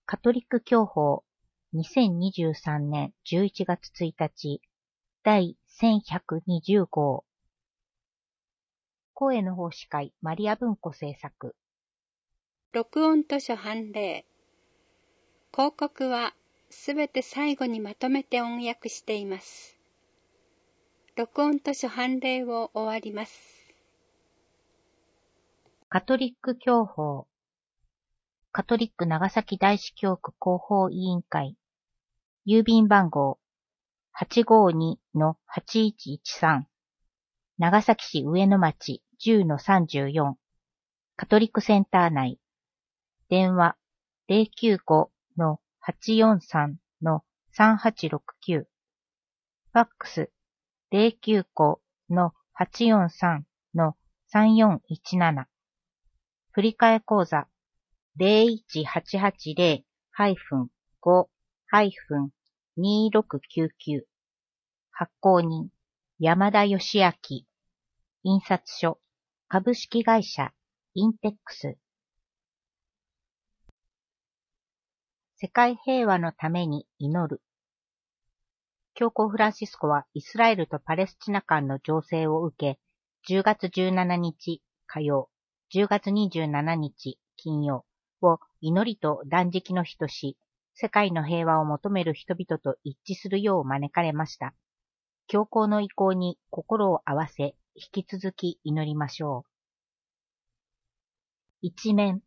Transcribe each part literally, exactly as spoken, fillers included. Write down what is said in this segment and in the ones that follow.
カトリック教法にせんにじゅうさんねんじゅういちがつついたち第せんひゃくにじゅうごう声の奉仕会マリア文庫制作録音図書判例広告はすべて最後にまとめて音訳しています。録音図書判例を終わります。 カトリック教法カトリック長崎大司教区広報委員会郵便番号 はちごーにのはちいちいちさん 長崎市上野町 じゅうのさんじゅうよん カトリックセンター内電話 ゼロきゅうごのはちよんさんのさんはちろくきゅう ファックス ゼロきゅうごのはちよんさんのさんよんいちなな振替口座 ゼロいちはちはちゼロ ご にろくきゅうきゅう 発行人山田義明印刷所株式会社インテックス世界平和のために祈る教皇フランシスコはイスラエルとパレスチナ間の情勢を受けじゅうがつじゅうしちにち火曜じゅうがつにじゅうしちにち金曜を祈りと断食の日とし世界の平和を求める人々と一致するよう招かれました。教皇の意向に心を合わせ引き続き祈りましょう。一面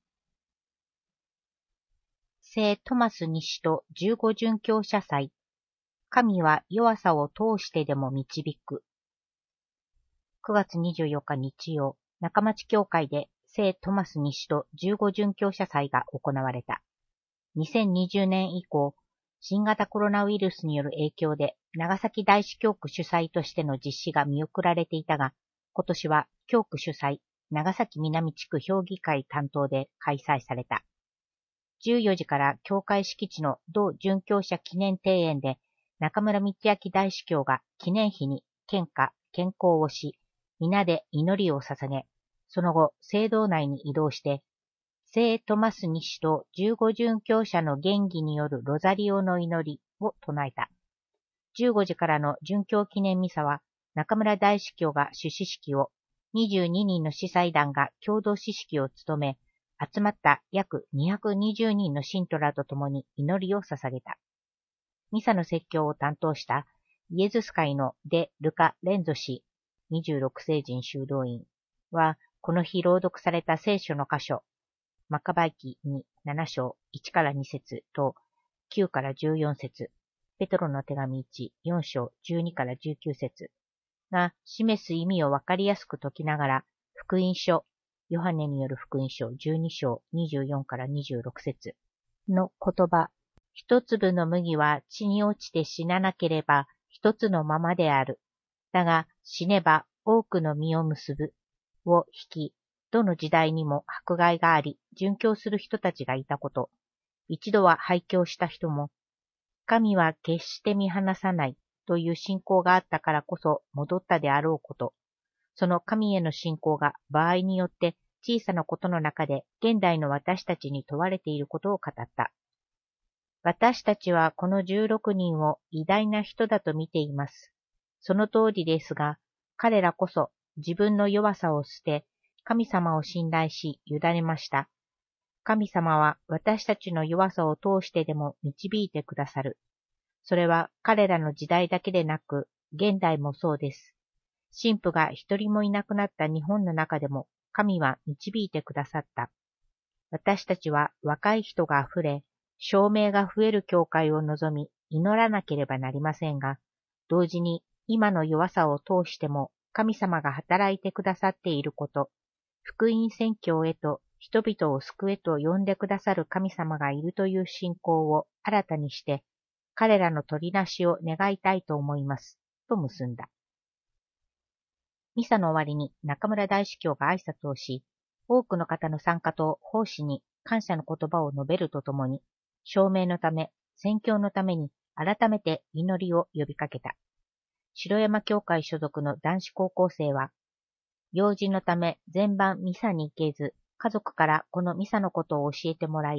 聖トマス西と十五殉教者祭神は弱さを通してでも導くくがつにじゅうよっか日曜中町教会で聖トマス西と十五殉教者祭が行われた。にせんにじゅうねん以降、新型コロナウイルスによる影響で長崎大司教区主催としての実施が見送られていたが、今年は教区主催、長崎南地区評議会担当で開催された。じゅうよじから教会敷地の同殉教者記念庭園で中村道明大司教が記念碑に献花、献香をし、皆で祈りを捧げ、その後、聖堂内に移動して、聖トマス西と十五殉教者の元気によるロザリオの祈りを唱えた。じゅうごじからの殉教記念ミサは、中村大司教が主司式を、にじゅうににんの司祭団が共同司式を務め、集まった約にひゃくにじゅうにんの信徒らと共に祈りを捧げた。ミサの説教を担当したイエズス会のデ・ルカ・レンゾ氏、にじゅうろくせいじん修道院は、この日朗読された聖書の箇所、マカバイ記にななしょういちからにせつときゅうからじゅうよんせつ、ペトロの手紙いち、よんしょうじゅうにからじゅうきゅうせつが示す意味をわかりやすく説きながら、福音書、ヨハネによる福音書じゅうにしょうにじゅうよんからにじゅうろくせつの言葉、一粒の麦は地に落ちて死ななければ一つのままである。だが死ねば多くの実を結ぶ。を引き、どの時代にも迫害があり、殉教する人たちがいたこと。一度は廃教した人も、神は決して見放さないという信仰があったからこそ戻ったであろうこと。その神への信仰が場合によって小さなことの中で現代の私たちに問われていることを語った。私たちはこのじゅうろくにんを偉大な人だと見ています。その通りですが、彼らこそ自分の弱さを捨て、神様を信頼し、委ねました。神様は私たちの弱さを通してでも導いてくださる。それは彼らの時代だけでなく、現代もそうです。神父が一人もいなくなった日本の中でも、神は導いてくださった。私たちは若い人があふれ、証明が増える教会を望み、祈らなければなりませんが、同時に今の弱さを通しても、神様が働いてくださっていること、福音宣教へと人々を救えと呼んでくださる神様がいるという信仰を新たにして、彼らの取りなしを願いたいと思います、と結んだ。ミサの終わりに中村大司教が挨拶をし、多くの方の参加と奉仕に感謝の言葉を述べるとともに、証明のため、宣教のために改めて祈りを呼びかけた。城山教会所属の男子高校生は、用事のため全晩ミサに行けず、家族からこのミサのことを教えてもらい、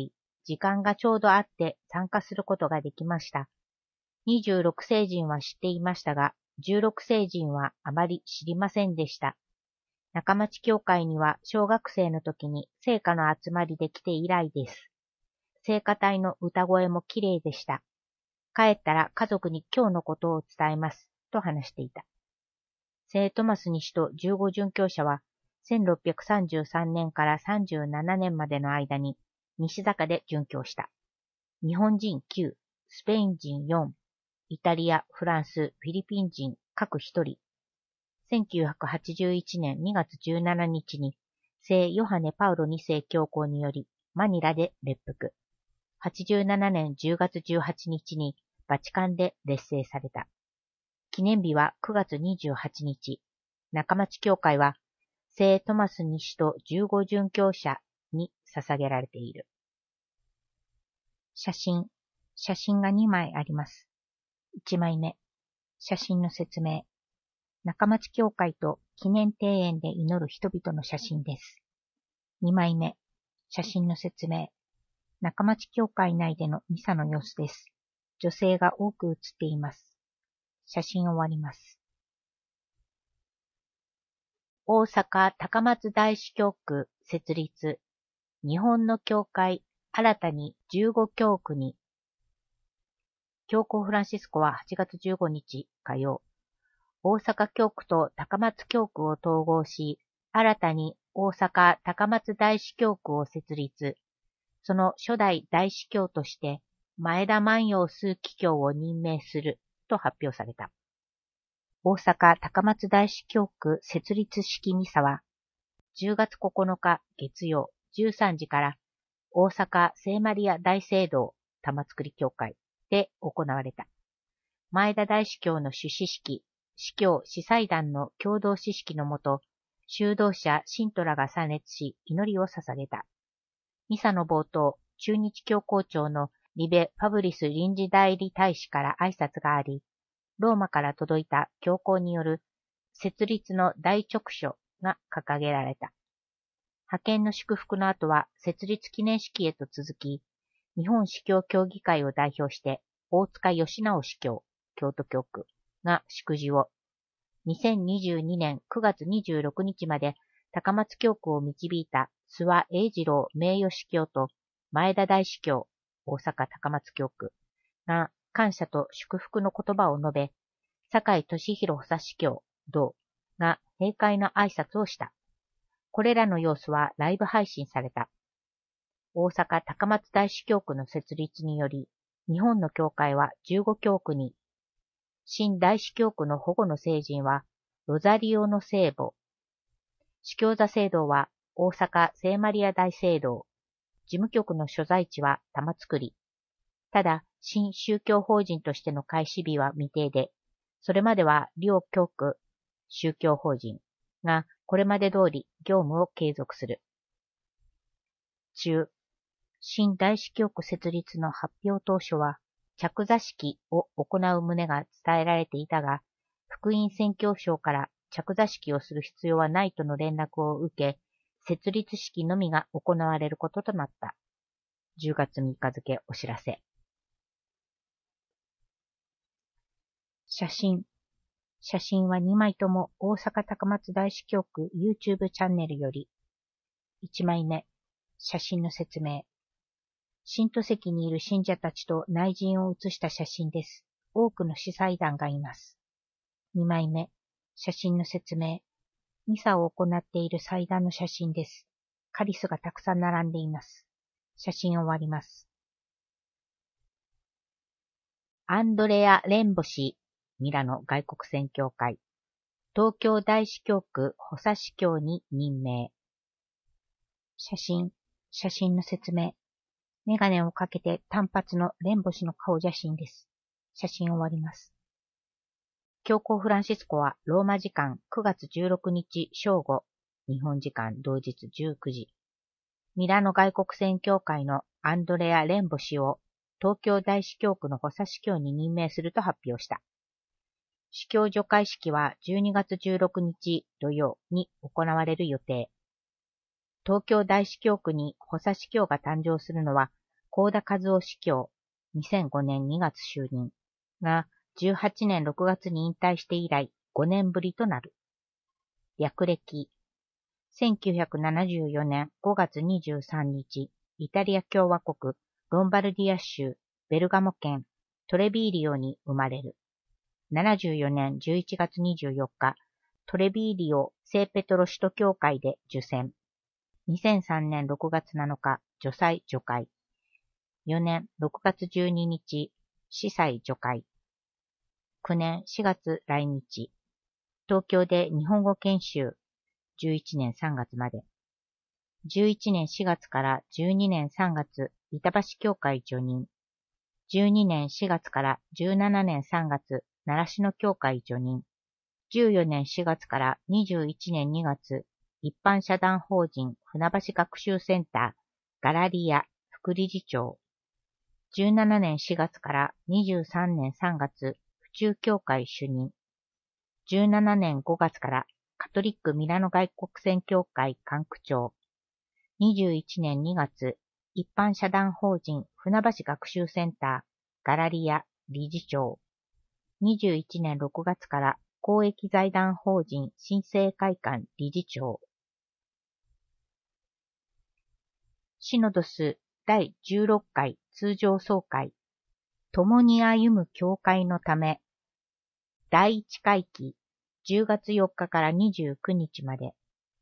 時間がちょうどあって参加することができました。にじゅうろく聖人は知っていましたが、じゅうろく聖人はあまり知りませんでした。中町教会には小学生の時に聖歌の集まりで来て以来です。聖歌隊の歌声もきれいでした。帰ったら家族に今日のことを伝えます、と話していた。聖トマス西とじゅうご殉教者は、せんろっぴゃくさんじゅうさんねんからさんじゅうななねんまでの間に西坂で殉教した。日本人きゅう、スペイン人よん、イタリア、フランス、フィリピン人各ひとり。せんきゅうひゃくはちじゅういちねんにがつじゅうしちにちに聖ヨハネ・パウロに世教皇によりマニラで列伏。はちじゅうななねんじゅうがつじゅうはちにちにバチカンで列聖された。記念日はくがつにじゅうはちにち。中町教会は聖トマス西とじゅうご殉教者に捧げられている。写真。写真がにまいあります。いちまいめ。写真の説明。中町教会と記念庭園で祈る人々の写真です。にまいめ。写真の説明。中町教会内でのミサの様子です。女性が多く写っています。写真終わります。大阪高松大司教区設立。日本の教会、新たにじゅうご教区に。教皇フランシスコははちがつじゅうごにち火曜、大阪教区と高松教区を統合し、新たに大阪高松大司教区を設立。その初代大司教として前田万葉枢機卿を任命すると発表された。大阪高松大司教区設立式ミサはじゅうがつここのか月曜じゅうさんじから大阪聖マリア大聖堂玉造教会で行われた。前田大司教の主祀式、司教司祭団の共同司式のもと、修道者信徒らが参列し祈りを捧げた。ミサの冒頭、駐日教皇庁のリベ・ファブリス臨時代理大使から挨拶があり、ローマから届いた教皇による設立の大勅書が掲げられた。派遣の祝福の後は設立記念式へと続き、日本司教協議会を代表して大塚義直司教、京都教区が祝辞を、にせんにじゅうにねんくがつにじゅうろくにちまで高松教区を導いた諏訪栄次郎名誉司教と前田大司教、大阪高松教区が感謝と祝福の言葉を述べ、坂井俊弘補佐司教、同が閉会の挨拶をした。これらの様子はライブ配信された。大阪高松大司教区の設立により、日本の教会はじゅうご教区に、新大司教区の保護の聖人は、ロザリオの聖母。司教座聖堂は、大阪聖マリア大聖堂。事務局の所在地は玉造。ただ、新宗教法人としての開始日は未定で、それまでは両教区宗教法人がこれまで通り業務を継続する。中、新大司教区設立の発表当初は、着座式を行う旨が伝えられていたが、福音宣教省から着座式をする必要はないとの連絡を受け、設立式のみが行われることとなった。じゅうがつみっか付お知らせ。写真。写真はにまいとも大阪高松大司教区 YouTube チャンネルより。いちまいめ。写真の説明。信徒席にいる信者たちと内陣を写した写真です。多くの司祭団がいます。にまいめ。写真の説明。ミサを行っている祭壇の写真です。カリスがたくさん並んでいます。写真終わります。アンドレア・レンボ氏、ミラノ外国宣教会。東京大司教区補佐司教に任命。写真。写真の説明。メガネをかけて短髪のレンボ氏の顔写真です。写真終わります。教皇フランシスコはローマ時間くがつじゅうろくにち正午、日本時間同日じゅうくじ、ミラノ外国宣教会のアンドレア・レンボ氏を東京大司教区の補佐司教に任命すると発表した。司教除会式はじゅうにがつじゅうろくにち土曜に行われる予定。東京大司教区に補佐司教が誕生するのは、 幸田和夫司教、にせんごねんにがつ就任がじゅうはちねんろくがつに引退して以来ごねんぶりとなる。略歴、せんきゅうひゃくななじゅうよねんごがつにじゅうさんにち、イタリア共和国ロンバルディア州ベルガモ県トレビーリオに生まれる。ななじゅうよねんじゅういちがつにじゅうよっか、トレビーリオ聖ペトロ使徒教会で受洗。にせんさんねんろくがつなのか、除祭除会。よねんろくがつじゅうににち、司祭除会。きゅうねんしがつ来日。東京で日本語研修。じゅういちねんさんがつまで。じゅういちねんしがつからじゅうにねんさんがつ、板橋教会叙任。じゅうにねんしがつからじゅうななねんさんがつ、習志野教会叙任。じゅうよねんしがつからにじゅういちねんにがつ、一般社団法人船橋学習センター、ガラリア、副理事長。じゅうななねんしがつからにじゅうさんねんさんがつ、府中教会主任。じゅうななねんごがつからカトリックミラノ外国宣教会管区長。にじゅういちねんにがつ、一般社団法人船橋学習センター、ガラリア、理事長。にじゅういちねんろくがつから公益財団法人新生会館理事長。シノドスだいじゅうろっかい通常総会。共に歩む教会のため。だいいち会期じゅうがつよっかからにじゅうくにちまで。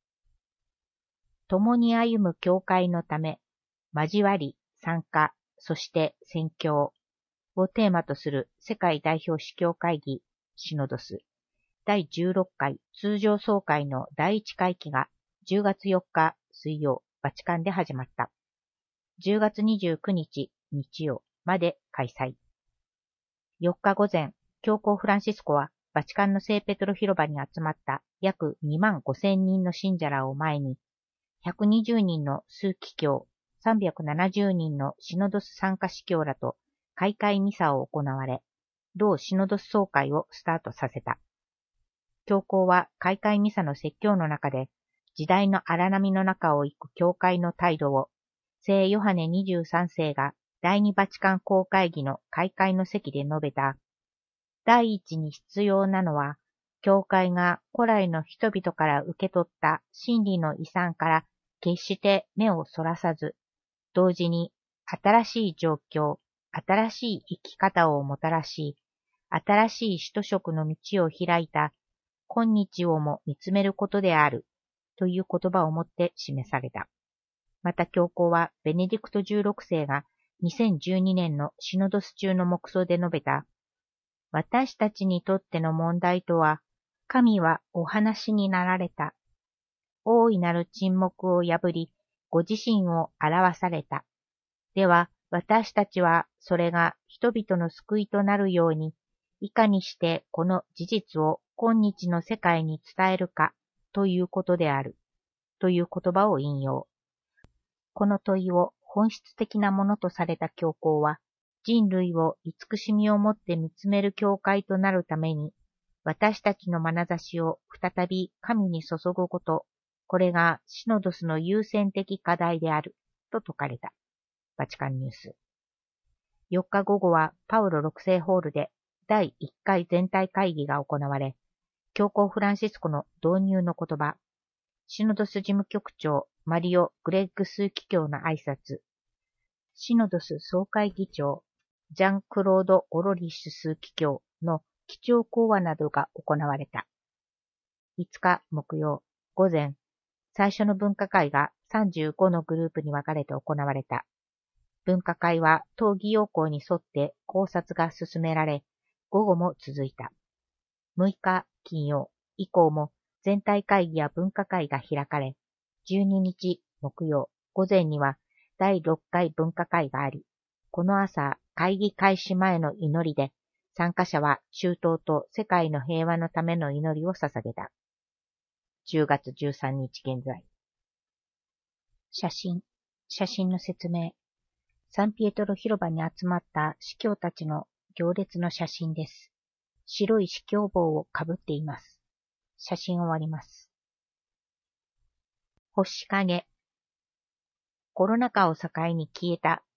共に歩む教会のため、交わり、参加、そして宣教をテーマとする世界代表司教会議シノドスだいじゅうろっかい通常総会のだいいち会期がじゅうがつよっか水曜バチカンで始まった。じゅうがつにじゅうくにち日曜まで開催。よっか午前、教皇フランシスコはバチカンの聖ペトロ広場に集まった約にまんごせんにんの信者らを前に、ひゃくにじゅうにんの枢機卿、さんびゃくななじゅうにんのシノドス参加司教らと開会ミサを行われ、同シノドス総会をスタートさせた。教皇は開会ミサの説教の中で、時代の荒波の中を行く教会の態度を、聖ヨハネにじゅうさんせいが第二バチカン公会議の開会の席で述べた。第一に必要なのは、教会が古来の人々から受け取った真理の遺産から決して目をそらさず、同時に新しい状況、新しい生き方をもたらし、新しい使徒職の道を開いた今日をも見つめることであるという言葉をもって示された。また教皇はベネディクトじゅうろくせいがにせんじゅうにねんのシノドス中の黙想で述べた。私たちにとっての問題とは、神はお話になられた。大いなる沈黙を破り、ご自身を表された。では、私たちはそれが人々の救いとなるように、いかにしてこの事実を今日の世界に伝えるかということである。という言葉を引用。この問いを本質的なものとされた教皇は、人類を慈しみをもって見つめる教会となるために、私たちの眼差しを再び神に注ぐこと、これがシノドスの優先的課題である、と説かれた。バチカンニュース。よっか午後はパウロろくせいホールでだいいっかい全体会議が行われ、教皇フランシスコの導入の言葉、シノドス事務局長マリオ・グレッグ枢機卿の挨拶、シノドス総会議長ジャン・クロード・オロリッシュ枢機卿の基調講話などが行われた。いつか木曜午前、最初の分科会がさんじゅうごのグループに分かれて行われた。分科会は討議要項に沿って考察が進められ、午後も続いた。むいか金曜以降も全体会議や分科会が開かれ、じゅうににち木曜午前にはだいろっかい分科会があり、この朝会議開始前の祈りで参加者は中東と世界の平和のための祈りを捧げた。じゅうがつじゅうさんにち現在。写真、写真の説明。サンピエトロ広場に集まった司教たちの行列の写真です。白い司教帽をかぶっています。写真終わります。星影。コロナ禍を境に消えた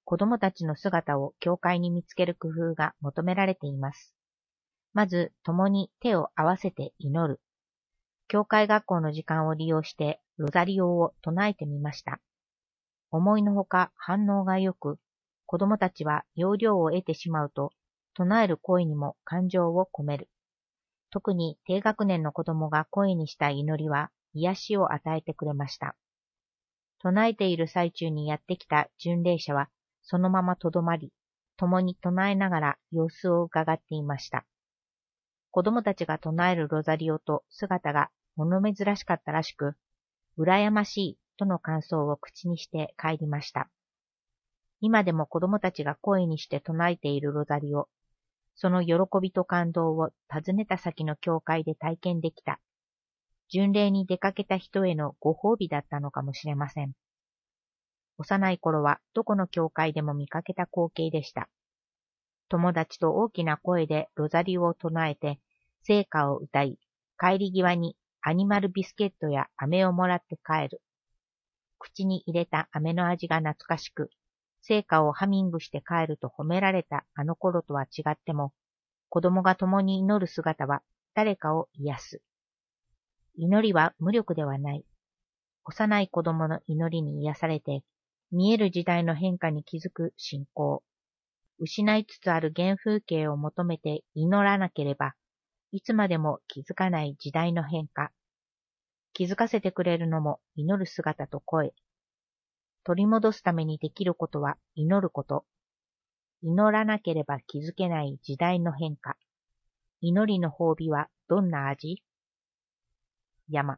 子供たちの姿を教会に見つける工夫が求められています。まず、共に手を合わせて祈る。教会学校の時間を利用してロザリオを唱えてみました。思いのほか反応が良く、子供たちは要領を得てしまうと、唱える声にも感情を込める。特に低学年の子供が声にした祈りは癒しを与えてくれました。唱えている最中にやってきた巡礼者はそのままとどまり、共に唱えながら様子を伺っていました。子供たちが唱えるロザリオと姿が物珍しかったらしく、羨ましいとの感想を口にして帰りました。今でも子供たちが声にして唱えているロザリオ、その喜びと感動を訪ねた先の教会で体験できた。巡礼に出かけた人へのご褒美だったのかもしれません。幼い頃はどこの教会でも見かけた光景でした。友達と大きな声でロザリオを唱えて、聖歌を歌い、帰り際にアニマルビスケットや飴をもらって帰る。口に入れた飴の味が懐かしく、聖歌をハミングして帰ると褒められたあの頃とは違っても、子供が共に祈る姿は誰かを癒す。祈りは無力ではない。幼い子供の祈りに癒されて、見える時代の変化に気づく信仰。失いつつある原風景を求めて祈らなければ、いつまでも気づかない時代の変化。気づかせてくれるのも祈る姿と声。取り戻すためにできることは祈ること。祈らなければ気づけない時代の変化。祈りの褒美はどんな味？山。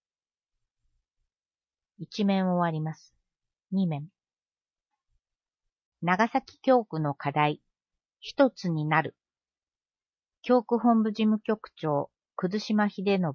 一面終わります。二面。長崎教区の課題、一つになる。教区本部事務局長、葛島秀信。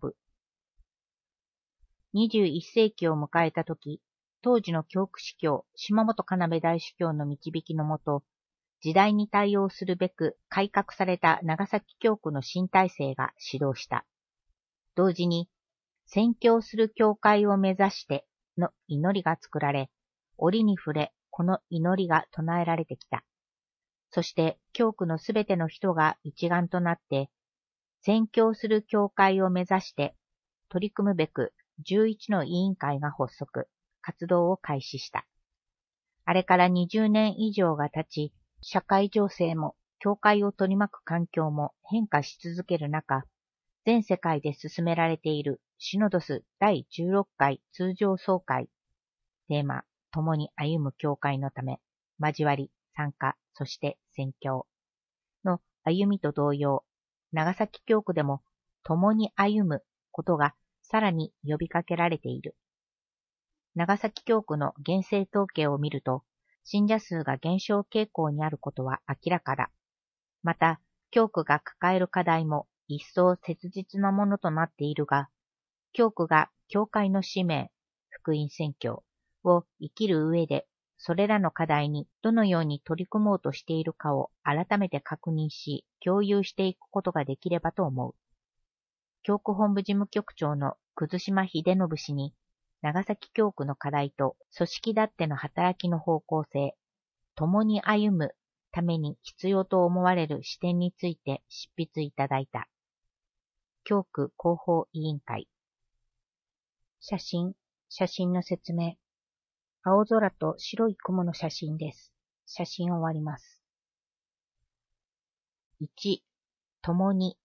にじゅういっ世紀を迎えたとき、当時の教区司教、島本要大主教の導きのもと、時代に対応するべく改革された長崎教区の新体制が始動した。同時に、宣教する教会を目指しての祈りが作られ、折に触れ、この祈りが唱えられてきた。そして、教区のすべての人が一丸となって、宣教する教会を目指して取り組むべくじゅういちの委員会が発足、活動を開始した。あれからにじゅうねん以上が経ち、社会情勢も教会を取り巻く環境も変化し続ける中、全世界で進められているシノドスだいじゅうろっかい通常総会、テーマ、共に歩む教会のため、交わり、参加、そして宣教の歩みと同様、長崎教区でも共に歩むことがさらに呼びかけられている。長崎教区の現世統計を見ると、信者数が減少傾向にあることは明らかだ。また、教区が抱える課題も一層切実なものとなっているが、教区が教会の使命、福音宣教を生きる上で、それらの課題にどのように取り組もうとしているかを改めて確認し、共有していくことができればと思う。教区本部事務局長の葛島秀信氏に、長崎教区の課題と組織立っての働きの方向性、共に歩むために必要と思われる視点について執筆いただいた。教区広報委員会。写真、写真の説明。青空と白い雲の写真です。写真終わります。いち、共に。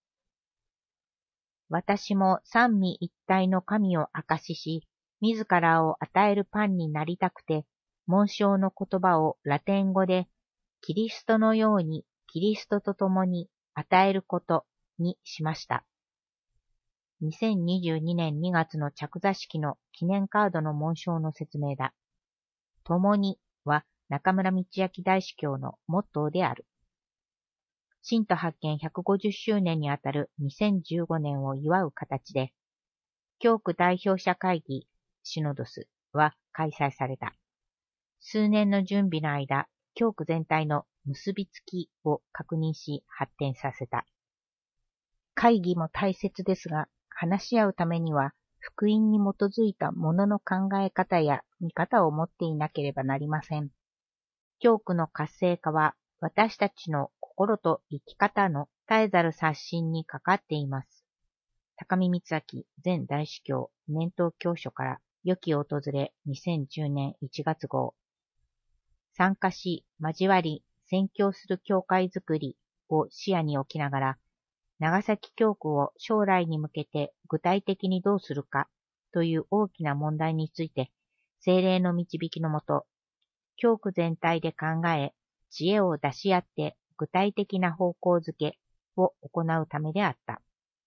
私も三位一体の神を証しし、自らを与えるパンになりたくて、紋章の言葉をラテン語で、キリストのようにキリストと共に与えることにしました。にせんにじゅうにねんにがつの着座式の記念カードの紋章の説明だ。共には中村道明大主教のモットーである。信徒発見ひゃくごじゅっしゅうねんにあたるにせんじゅうごねんを祝う形で、教区代表者会議シノドスは開催された。数年の準備の間、教区全体の結びつきを確認し発展させた。会議も大切ですが、話し合うためには、福音に基づいたものの考え方や見方を持っていなければなりません。 教区の活性化は私たちの心と生き方の絶えざる刷新にかかっています。高見光明前大司教年頭教書から良き訪れにせんじゅうねんいちがつ号。参加し、交わり、宣教する教会づくりを視野に置きながら、長崎教区を将来に向けて具体的にどうするかという大きな問題について、聖霊の導きのもと、教区全体で考え、知恵を出し合って具体的な方向づけを行うためであった。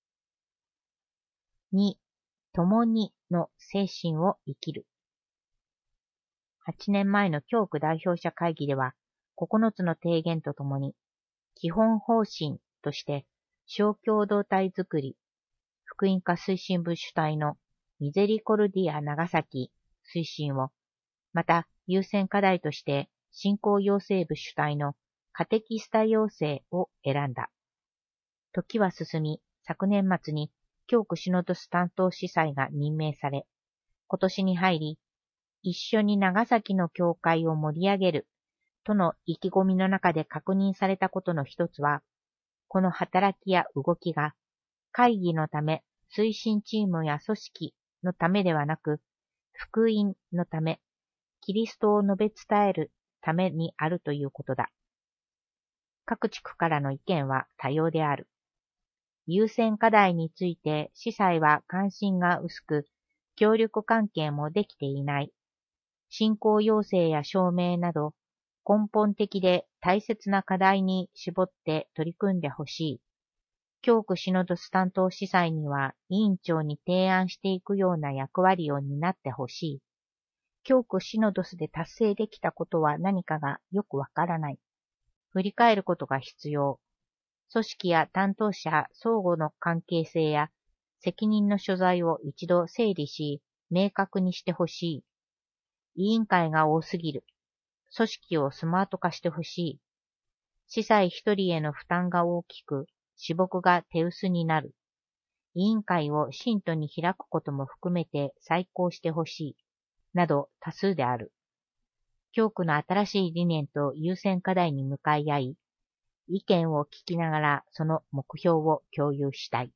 に、共にの精神を生きる。はちねんまえの教区代表者会議では、ここのつの提言とともに、基本方針として、小共同体づくり、福音化推進部主体のミゼリコルディア長崎推進を、また優先課題として信仰養成部主体のカテキスタ養成を選んだ。時は進み、昨年末に教区シノドス担当司祭が任命され、今年に入り、一緒に長崎の教会を盛り上げるとの意気込みの中で確認されたことの一つは、この働きや動きが会議のため、推進チームや組織のためではなく、福音のため、キリストを述べ伝えるためにあるということだ。各地区からの意見は多様である。優先課題について司祭は関心が薄く、協力関係もできていない。信仰要請や証明など、根本的で大切な課題に絞って取り組んでほしい。教区シノドス担当司祭には委員長に提案していくような役割を担ってほしい。教区シノドスで達成できたことは何かがよくわからない。振り返ることが必要。組織や担当者相互の関係性や責任の所在を一度整理し、明確にしてほしい。委員会が多すぎる。組織をスマート化してほしい。司祭一人への負担が大きく、私僕が手薄になる。委員会を信徒に開くことも含めて再考してほしい。など多数である。教区の新しい理念と優先課題に向かい合い、意見を聞きながらその目標を共有したい。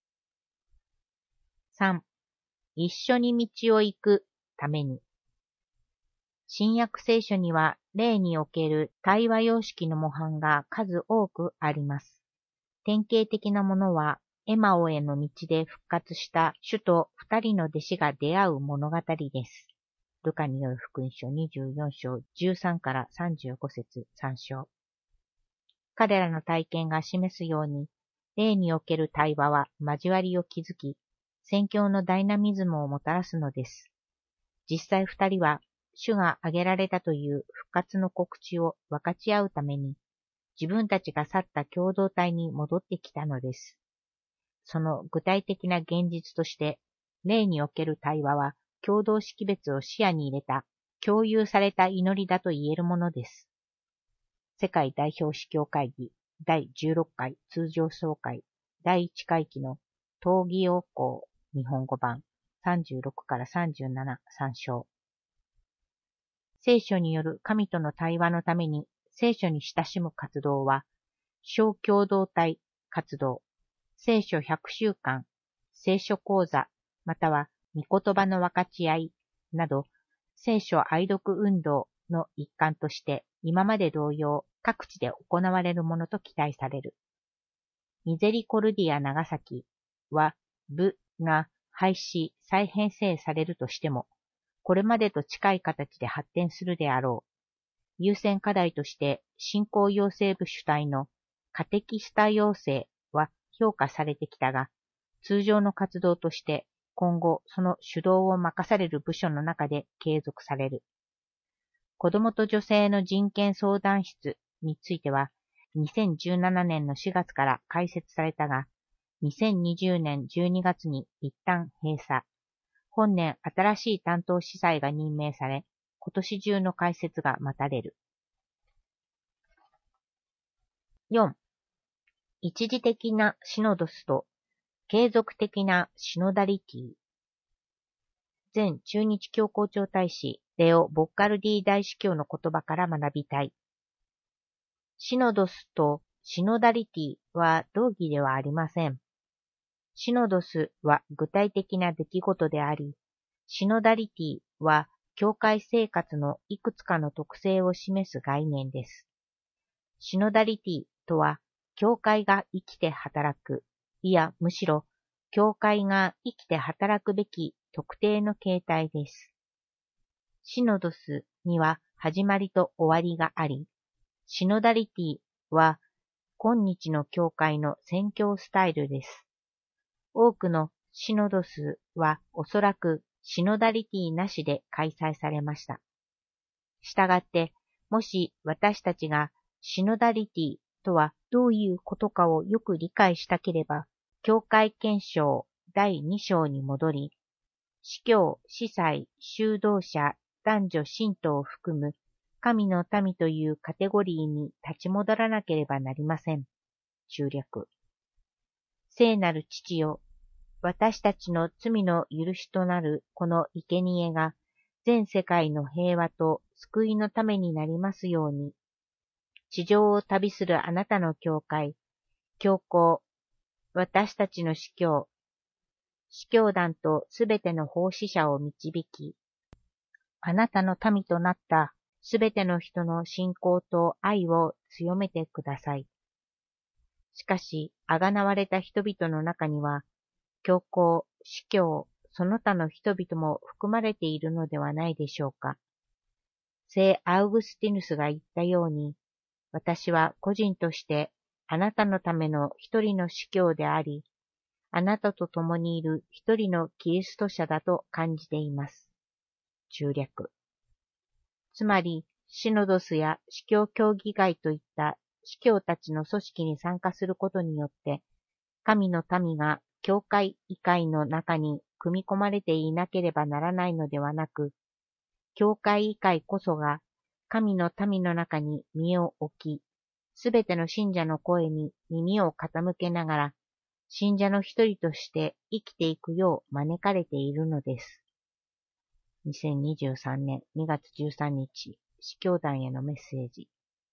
さん. 一緒に道を行くために。新約聖書には霊における対話様式の模範が数多くあります。典型的なものはエマオへの道で復活した主と二人の弟子が出会う物語です。ルカによる福音書にじゅうよん章じゅうさんからさんじゅうご節参照。彼らの体験が示すように、霊における対話は交わりを築き、宣教のダイナミズムをもたらすのです。実際二人は、主が挙げられたという復活の告知を分かち合うために、自分たちが去った共同体に戻ってきたのです。その具体的な現実として、霊における対話は共同識別を視野に入れた、共有された祈りだと言えるものです。世界代表司教会議だいじゅうろっかい通常総会だいいち会期の討議要項日本語版さんじゅうろくからさんじゅうなな参照。聖書による神との対話のために聖書に親しむ活動は、小共同体活動、聖書ひゃく週間、聖書講座、または御言葉の分かち合いなど、聖書愛読運動の一環として今まで同様各地で行われるものと期待される。ミゼリコルディア長崎は部が廃止、再編成されるとしても、これまでと近い形で発展するであろう。優先課題として信仰養成部主体のカテキスタ養成は評価されてきたが、通常の活動として今後その主導を任される部署の中で継続される。子どもと女性の人権相談室については、にせんじゅうななねんのしがつから開設されたが、にせんにじゅうねんじゅうにがつに一旦閉鎖。本年新しい担当司祭が任命され、今年中の開設が待たれる。よん. 一時的なシノドスと継続的なシノダリティ。前駐日教皇庁大使レオ・ボッカルディ大司教の言葉から学びたい。シノドスとシノダリティは同義ではありません。シノドスは具体的な出来事であり、シノダリティは教会生活のいくつかの特性を示す概念です。シノダリティとは、教会が生きて働く、いやむしろ、教会が生きて働くべき特定の形態です。シノドスには始まりと終わりがあり、シノダリティは今日の教会の宣教スタイルです。多くのシノドスはおそらくシノダリティなしで開催されました。したがって、もし私たちがシノダリティとはどういうことかをよく理解したければ、教会憲章だいに章に戻り、司教、司祭、修道者、男女信徒を含む神の民というカテゴリーに立ち戻らなければなりません。中略。聖なる父よ、私たちの罪の許しとなるこの生贄が全世界の平和と救いのためになりますように、地上を旅するあなたの教会、教皇、私たちの司教、司教団とすべての奉仕者を導き、あなたの民となったすべての人の信仰と愛を強めてください。しかし、あがなわれた人々の中には、教皇、司教、その他の人々も含まれているのではないでしょうか。聖アウグスティヌスが言ったように、私は個人としてあなたのための一人の司教であり、あなたと共にいる一人のキリスト者だと感じています。中略。つまり、シノドスや司教協議会といった司教たちの組織に参加することによって、神の民が教会議会の中に組み込まれていなければならないのではなく、教会議会こそが神の民の中に身を置き、すべての信者の声に耳を傾けながら、信者の一人として生きていくよう招かれているのです。にせんにじゅうさんねんにがつじゅうさんにち、司教団へのメッセージ。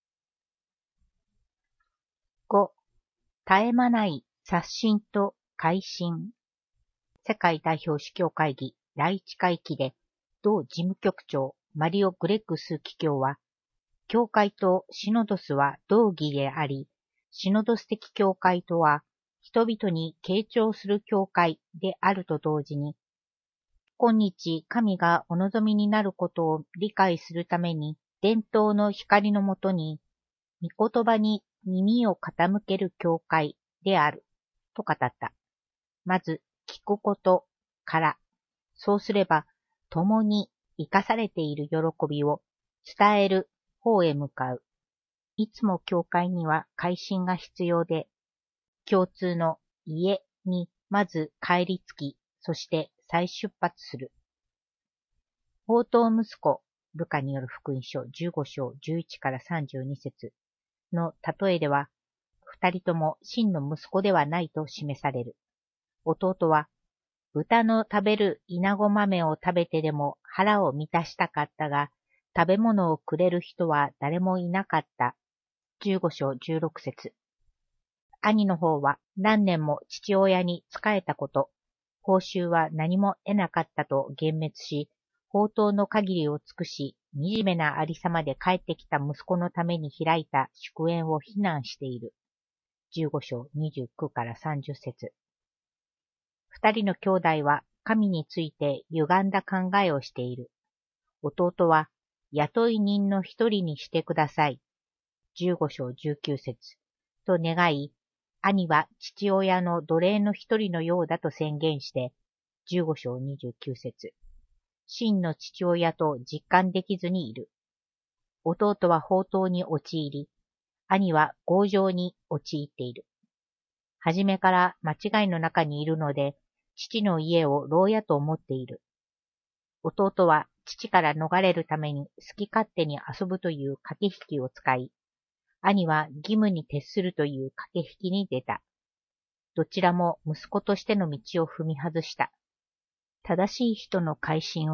ご. 絶え間ない刷新と改新。世界代表司教会議だいいち会期で、同事務局長マリオ・グレッグス記教は、教会とシノドスは同義であり、シノドス的教会とは、人々に傾聴する教会であると同時に、今日神がお望みになることを理解するために、伝統の光のもとに、御言葉に耳を傾ける教会である、と語った。まず、聞くことから、そうすれば、共に生かされている喜びを伝える方へ向かう。いつも教会には改心が必要で、共通の家にまず帰り着き、そして再出発する。放蕩息子、ルカによる福音書じゅうご章じゅういちからさんじゅうに節の例えでは、二人とも真の息子ではないと示される。弟は、豚の食べる稲子豆を食べてでも腹を満たしたかったが、食べ物をくれる人は誰もいなかった。じゅうご章じゅうろく節。兄の方は何年も父親に仕えたこと、報酬は何も得なかったと幻滅し、放蕩の限りを尽くし、惨めなありさまで帰ってきた息子のために開いた祝宴を非難している。じゅうご章にじゅうきゅうからさんじゅう節。二人の兄弟は神について歪んだ考えをしている。弟は雇い人の一人にしてください。じゅうご章じゅうきゅう節。と願い、兄は父親の奴隷の一人のようだと宣言して、じゅうご章にじゅうきゅう節。真の父親と実感できずにいる。弟は放蕩に陥り、兄は強情に陥っている。はじめから間違いの中にいるので、父の家を牢屋と思っている。弟は父から逃れるために好き勝手に遊ぶという駆け引きを使い、兄は義務に徹するという駆け引きに出た。どちらも息子としての道を踏み外した。正しい人の改心は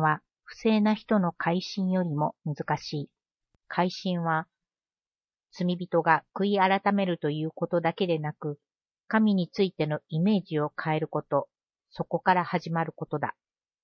不正な人の改心よりも難しい。改心は、罪人が悔い改めるということだけでなく、神についてのイメージを変えること、そこから始まることだ。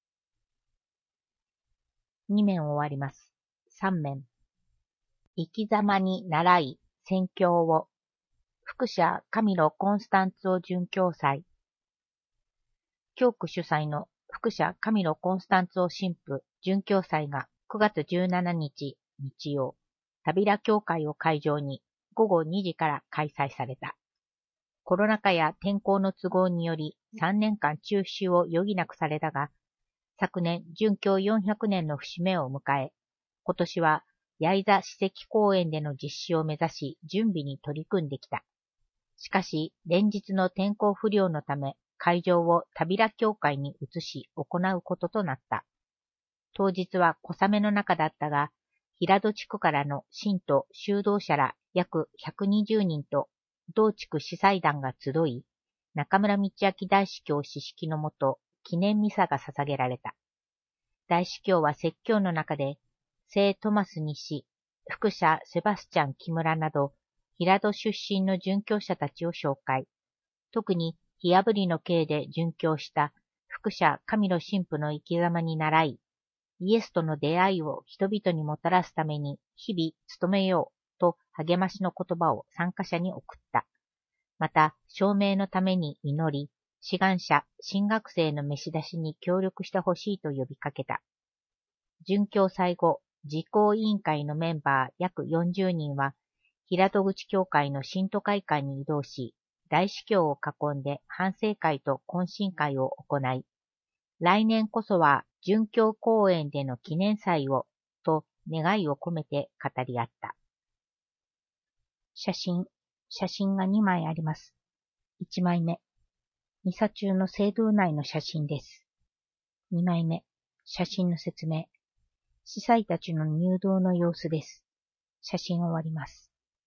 に面終わります。さん面。生き様に習い、宣教を。副社カミロ・コンスタンツォ殉教祭。教区主催の副社カミロ・コンスタンツォ神父殉教祭がくがつじゅうしちにち日曜、タビラ教会を会場にごごにじから開催された。コロナ禍や天候の都合によりさんねんかん中止を余儀なくされたが、昨年殉教よんひゃくねんの節目を迎え、今年は八重座史跡公園での実施を目指し準備に取り組んできた。しかし、連日の天候不良のため、会場をタビラ教会に移し行うこととなった。当日は小雨の中だったが、平戸地区からの信徒修道者ら約ひゃくにじゅうにんと同地区司祭団が集い、中村道明大司教司式のもと、記念ミサが捧げられた。大司教は説教の中で、聖トマス西、副社セバスチャン木村など、平戸出身の殉教者たちを紹介。特に火あぶりの刑で殉教した副社カミロ神父の生き様に倣い、イエスとの出会いを人々にもたらすために日々努めようと励ましの言葉を参加者に送った。また、証明のために祈り、志願者、新学生の召し出しに協力してほしいと呼びかけた。殉教祭後、実行委員会のメンバー約よんじゅうにんは、平戸口教会の信徒会館に移動し、大司教を囲んで反省会と懇親会を行い、来年こそは殉教公園での記念祭を、と願いを込めて語り合った。写真、写真がにまいあります。いちまいめ、ミサ中の聖堂内の写真です。にまいめ、写真の説明。司祭たちの入道の様子です。写真終わります。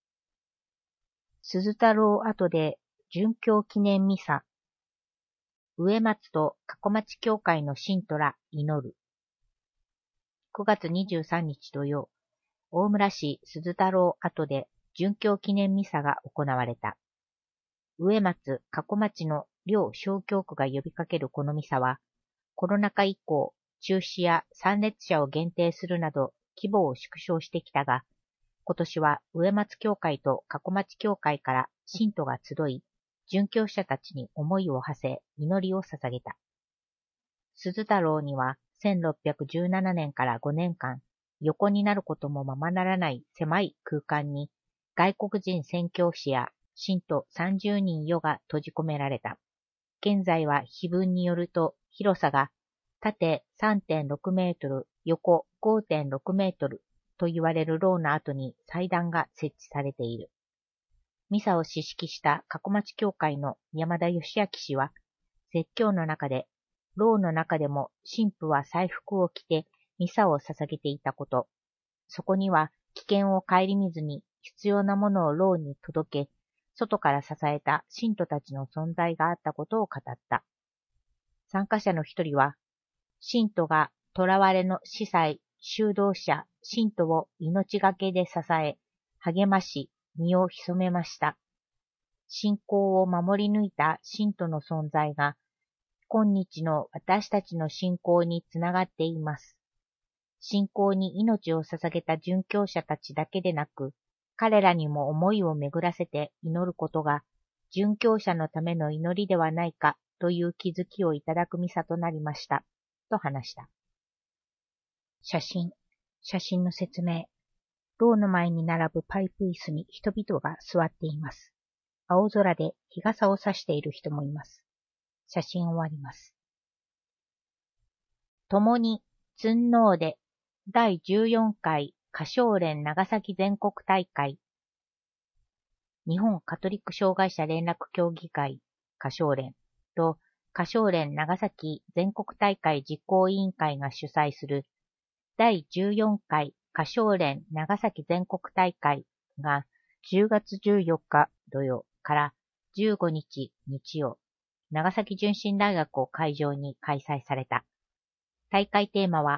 鈴太郎跡で殉教記念ミサ。植松と加古町教会の信徒ら祈る。くがつにじゅうさんにち土曜、大村市鈴太郎跡で殉教記念ミサが行われた。植松、加古町の両小教区が呼びかけるこのミサは、コロナ禍以降、中止や参列者を限定するなど規模を縮小してきたが、今年は植松教会と加古町教会から信徒が集い、殉教者たちに思いを馳せ、祈りを捧げた。鈴太郎にはせんろっぴゃくじゅうななねんからごねんかん、横になることもままならない狭い空間に、外国人宣教師や信徒さんじゅうにん余が閉じ込められた。現在は碑文によると、広さが縦 さんてんろくメートル、横 ごてんろくメートルと言われる牢の後に祭壇が設置されている。ミサを指揮した加古町教会の山田義明氏は、説教の中で、牢の中でも神父は祭服を着てミサを捧げていたこと、そこには危険を顧みずに必要なものを牢に届け、外から支えた信徒たちの存在があったことを語った。参加者の一人は、信徒が囚われの司祭、修道者、信徒を命がけで支え、励まし、身を潜めました。信仰を守り抜いた信徒の存在が、今日の私たちの信仰につながっています。信仰に命を捧げた殉教者たちだけでなく、彼らにも思いを巡らせて祈ることが、殉教者のための祈りではないかという気づきをいただくミサとなりました、と話した。写真、写真の説明。牢の前に並ぶパイプ椅子に人々が座っています。青空で日傘を差している人もいます。写真終わります。共に、津能で、だいじゅうよんかい歌唱連長崎全国大会。日本カトリック障害者連絡協議会歌唱連と歌唱連長崎全国大会実行委員会が主催するだいじゅうよんかい歌唱連長崎全国大会がじゅうがつじゅうよっか土曜からじゅうごにち日曜、長崎純真大学を会場に開催された。大会テーマは、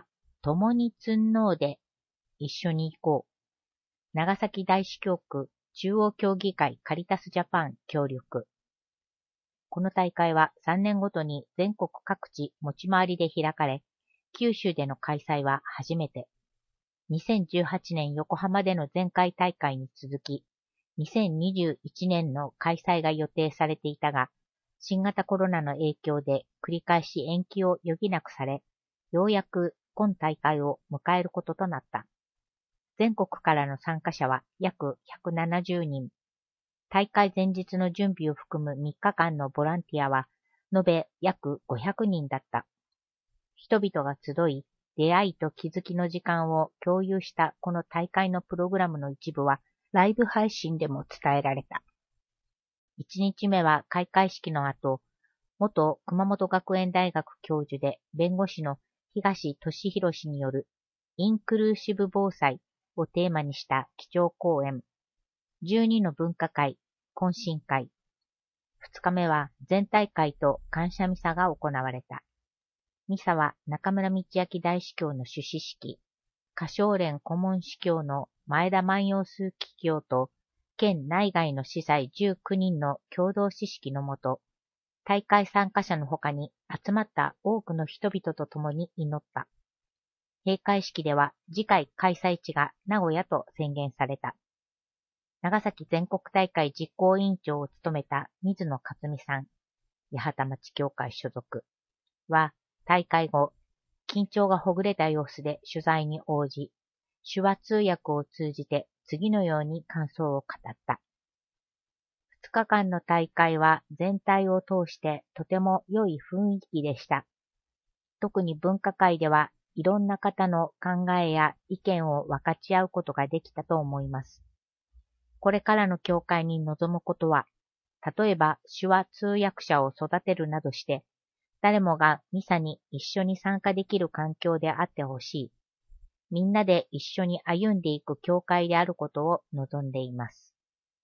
共に積んのうで一緒に行こう。長崎大司教区中央協議会カリタスジャパン協力。この大会はさんねんごとに全国各地持ち回りで開かれ、九州での開催は初めて。にせんじゅうはちねん横浜での前回大会に続き、にせんにじゅういちねんの開催が予定されていたが、新型コロナの影響で繰り返し延期を余儀なくされ、ようやく今大会を迎えることとなった。全国からの参加者は約ひゃくななじゅうにん。大会前日の準備を含むみっかかんのボランティアは延べ約ごひゃくにんだった。人々が集い、出会いと気づきの時間を共有したこの大会のプログラムの一部はライブ配信でも伝えられた。いちにちめは開会式の後、元熊本学園大学教授で弁護士の東俊博氏によるインクルーシブ防災をテーマにした基調講演、じゅうにの分科会、懇親会、ふつかめは全体会と感謝ミサが行われた。ミサは中村道明大司教の主旨式、歌唱連顧問司教の前田万葉枢機卿と県内外の司祭じゅうきゅうにんの共同指揮のもと、大会参加者の他に集まった多くの人々と共に祈った。閉会式では次回開催地が名古屋と宣言された。長崎全国大会実行委員長を務めた水野克美さん、八幡町教会所属は大会後、緊張がほぐれた様子で取材に応じ、手話通訳を通じて次のように感想を語った。ふつかかんの大会は全体を通してとても良い雰囲気でした。特に分科会ではいろんな方の考えや意見を分かち合うことができたと思います。これからの教会に臨むことは、例えば手話通訳者を育てるなどして、誰もがミサに一緒に参加できる環境であってほしい。みんなで一緒に歩んでいく教会であることを望んでいます。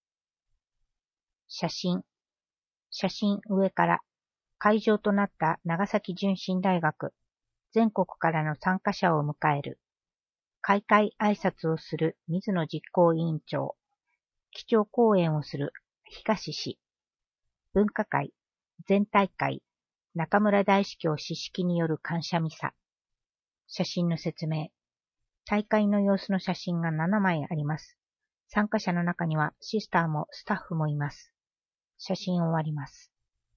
写真。写真上から。会場となった長崎純真大学。全国からの参加者を迎える。開会挨拶をする水野実行委員長。基調講演をする東氏。分科会、全体会、中村大司教司式による感謝ミサ。写真の説明。大会の様子の写真がななまいあります。参加者の中にはシスターもスタッフもいます。写真終わります。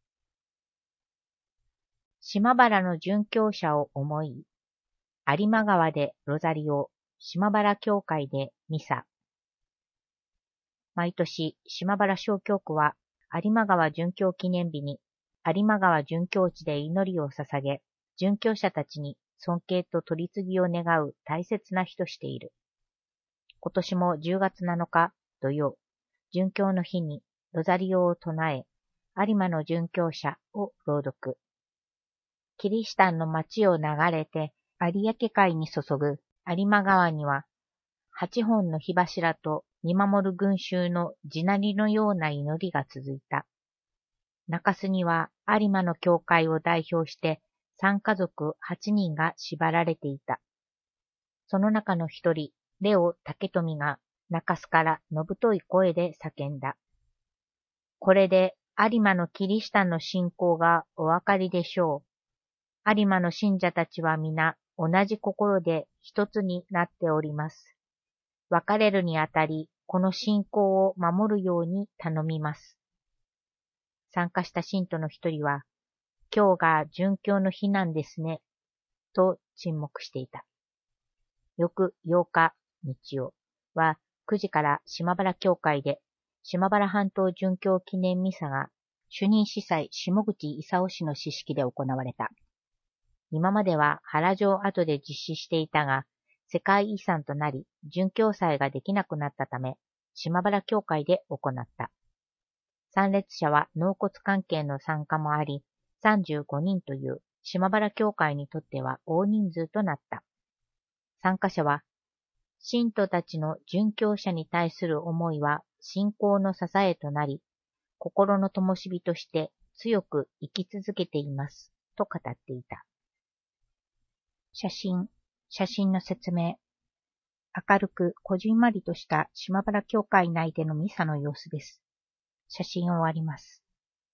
島原の殉教者を思い、有馬川でロザリオ、島原教会でミサ。毎年、島原小教区は有馬川殉教記念日に有馬川殉教地で祈りを捧げ、殉教者たちに尊敬と取り次ぎを願う大切な日としている。今年もじゅうがつなのか土曜、殉教の日にロザリオを唱え、有馬の殉教者を朗読。キリシタンの町を流れて有明海に注ぐ有馬川には、八本の火柱と見守る群衆の地鳴りのような祈りが続いた。中州には有馬の教会を代表して三家族八人が縛られていた。その中の一人、レオ竹富が中州からのぶとい声で叫んだ。これで有馬のキリシタンの信仰がお分かりでしょう。有馬の信者たちは皆同じ心で一つになっております。別れるにあたり、この信仰を守るように頼みます。参加した信徒の一人は、今日が殉教の日なんですね、と沈黙していた。翌ようか日曜はくじから島原教会で島原半島殉教記念ミサが主任司祭下口勲氏の指揮で行われた。今までは原城跡で実施していたが、世界遺産となり、殉教祭ができなくなったため、島原教会で行った。参列者は納骨関係の参加もあり、さんじゅうごにんという島原教会にとっては大人数となった。参加者は、信徒たちの殉教者に対する思いは信仰の支えとなり、心の灯火として強く生き続けています、と語っていた。写真。 写真の説明。明るくこじんまりとした島原教会内でのミサの様子です。写真を終わります。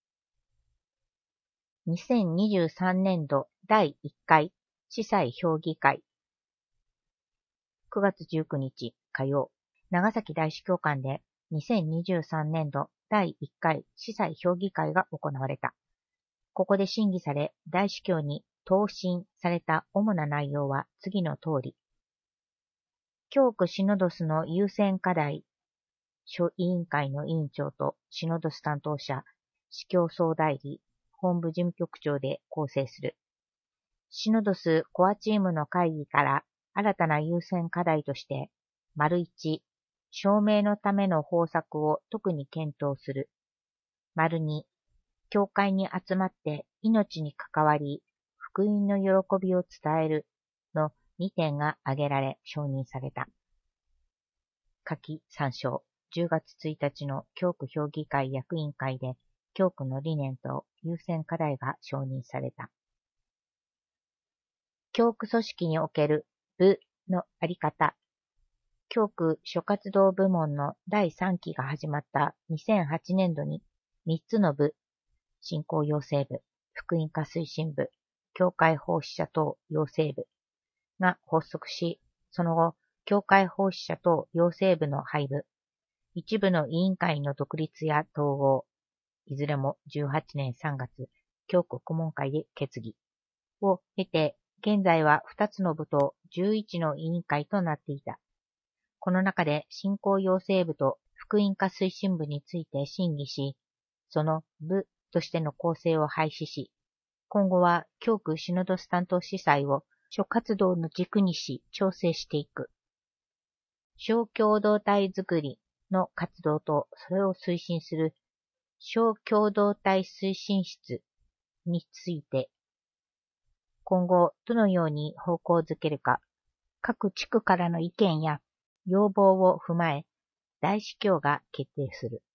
にせんにじゅうさんねんどだいいっかい司祭評議会。くがつじゅうくにち火曜、長崎大司教館でにせんにじゅうさんねんどだいいっかい司祭評議会が行われた。ここで審議され、大司教に答申された主な内容は次の通り。教区シノドスの優先課題、諸委員会の委員長とシノドス担当者、司教総代理、本部事務局長で構成する。シノドスコアチームの会議から新たな優先課題として、丸一、証明のための方策を特に検討する。丸二、教会に集まって命に関わり、福音の喜びを伝えるのにてんが挙げられ承認された。下記参照。じゅうがつついたちの教区評議会役員会で教区の理念と優先課題が承認された。教区組織における部のあり方。教区諸活動部門のだいさんきが始まったにせんはちねんどにみっつの部、信仰養成部、福音化推進部、教会奉仕者等養成部が発足し、その後、教会奉仕者等養成部の廃部、一部の委員会の独立や統合、いずれもじゅうはちねんさんがつ、教区顧問会で決議を経て、現在はふたつの部とじゅういちの委員会となっていた。この中で信仰養成部と福音化推進部について審議し、その部としての構成を廃止し、今後は教区シノドス担当司祭を諸活動の軸にし調整していく。小共同体づくりの活動とそれを推進する小共同体推進室について、今後どのように方向づけるか、各地区からの意見や要望を踏まえ、大司教が決定する。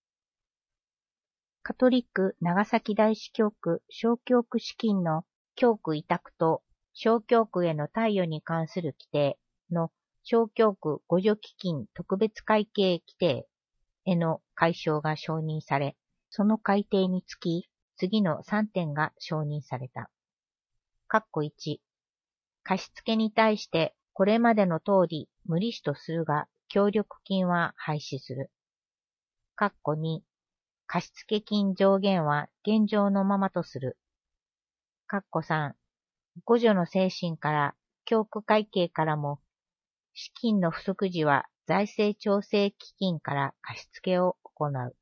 カトリック長崎大司教区小教区資金の教区委託と小教区への貸与に関する規定の小教区互助基金特別会計規定への解消が承認され、その改定につき、次のさんてんが承認された。括弧いち、貸付に対してこれまでの通り無利子とするが、協力金は廃止する。括弧に、貸付金上限は現状のままとする。括弧さん、互助の精神から教区会計からも、資金の不足時は財政調整基金から貸付を行う。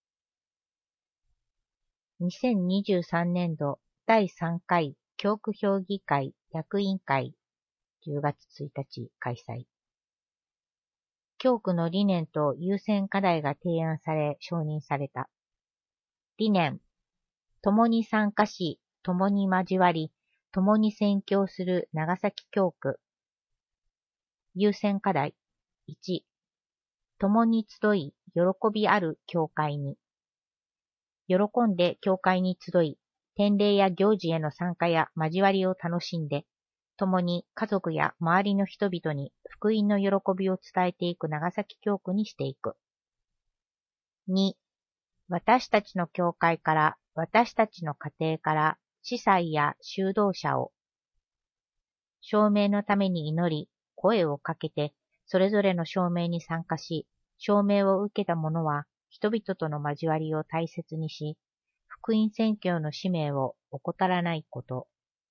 にせんにじゅうさんねんどだいさんかい教区評議会役員会じゅうがつついたち開催。教区の理念と優先課題が提案され承認された。理念、共に参加し、共に交わり、共に宣教する長崎教区。優先課題、いち、共に集い、喜びある教会に。喜んで教会に集い、典礼や行事への参加や交わりを楽しんで、共に家族や周りの人々に福音の喜びを伝えていく長崎教区にしていく。に、私たちの教会から、私たちの家庭から、司祭や修道者を、証明のために祈り、声をかけて、それぞれの証明に参加し、証明を受けた者は、人々との交わりを大切にし、福音宣教の使命を怠らないこと。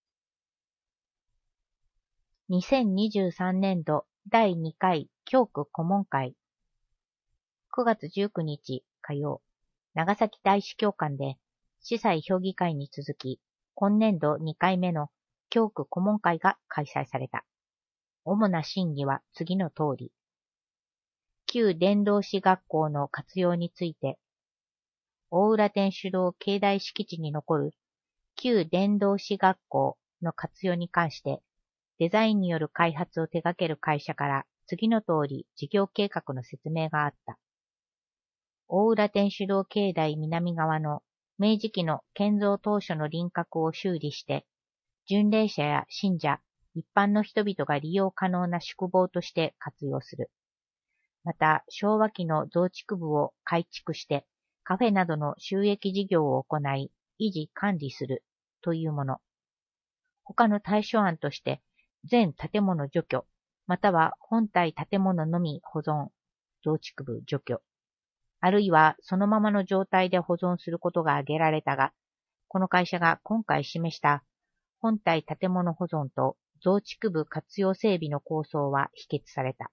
にせんにじゅうさんねんどだいにかい教区顧問会。くがつじゅうくにち火曜、長崎大司教館で司祭評議会に続き、今年度にかいめの教区顧問会が開催された。主な審議は次の通り。旧伝道師学校の活用について、大浦天主堂境内敷地に残る旧伝道師学校の活用に関して、デザインによる開発を手掛ける会社から次の通り事業計画の説明があった。大浦天主堂境内南側の明治期の建造当初の輪郭を修理して、巡礼者や信者、 一般の人々が利用可能な宿坊として活用する。また、昭和期の増築部を改築して、カフェなどの収益事業を行い、維持管理するというもの。他の対処案として、全建物除去、または本体建物のみ保存、増築部除去、あるいはそのままの状態で保存することが挙げられたが、この会社が今回示した本体建物保存と増築部活用整備の構想は否決された。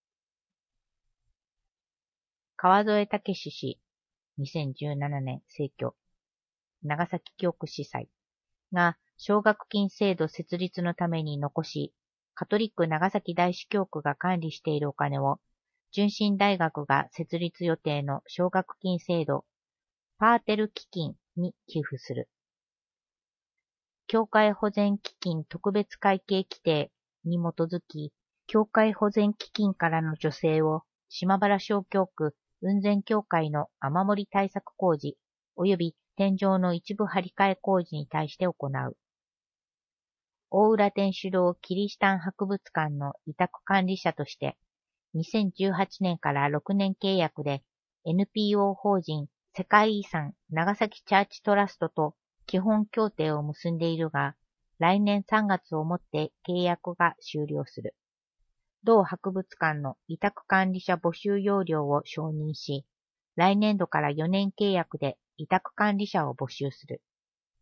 川添武史氏、にせんじゅうななねん逝去、長崎教区司祭が奨学金制度設立のために残し、カトリック長崎大司教区が管理しているお金を、純真大学が設立予定の奨学金制度、パーテル基金に寄付する。教会保全基金特別会計規定に基づき、教会保全基金からの助成を島原小教区雲仙教会の雨漏り対策工事及び天井の一部張り替え工事に対して行う。大浦天主堂キリシタン博物館の委託管理者として、にせんじゅうはちねんからろくねん契約で エヌピーオー 法人世界遺産長崎チャーチトラストと基本協定を結んでいるが、来年さんがつをもって契約が終了する。同博物館の委託管理者募集要領を承認し、来年度からよねん契約で委託管理者を募集する。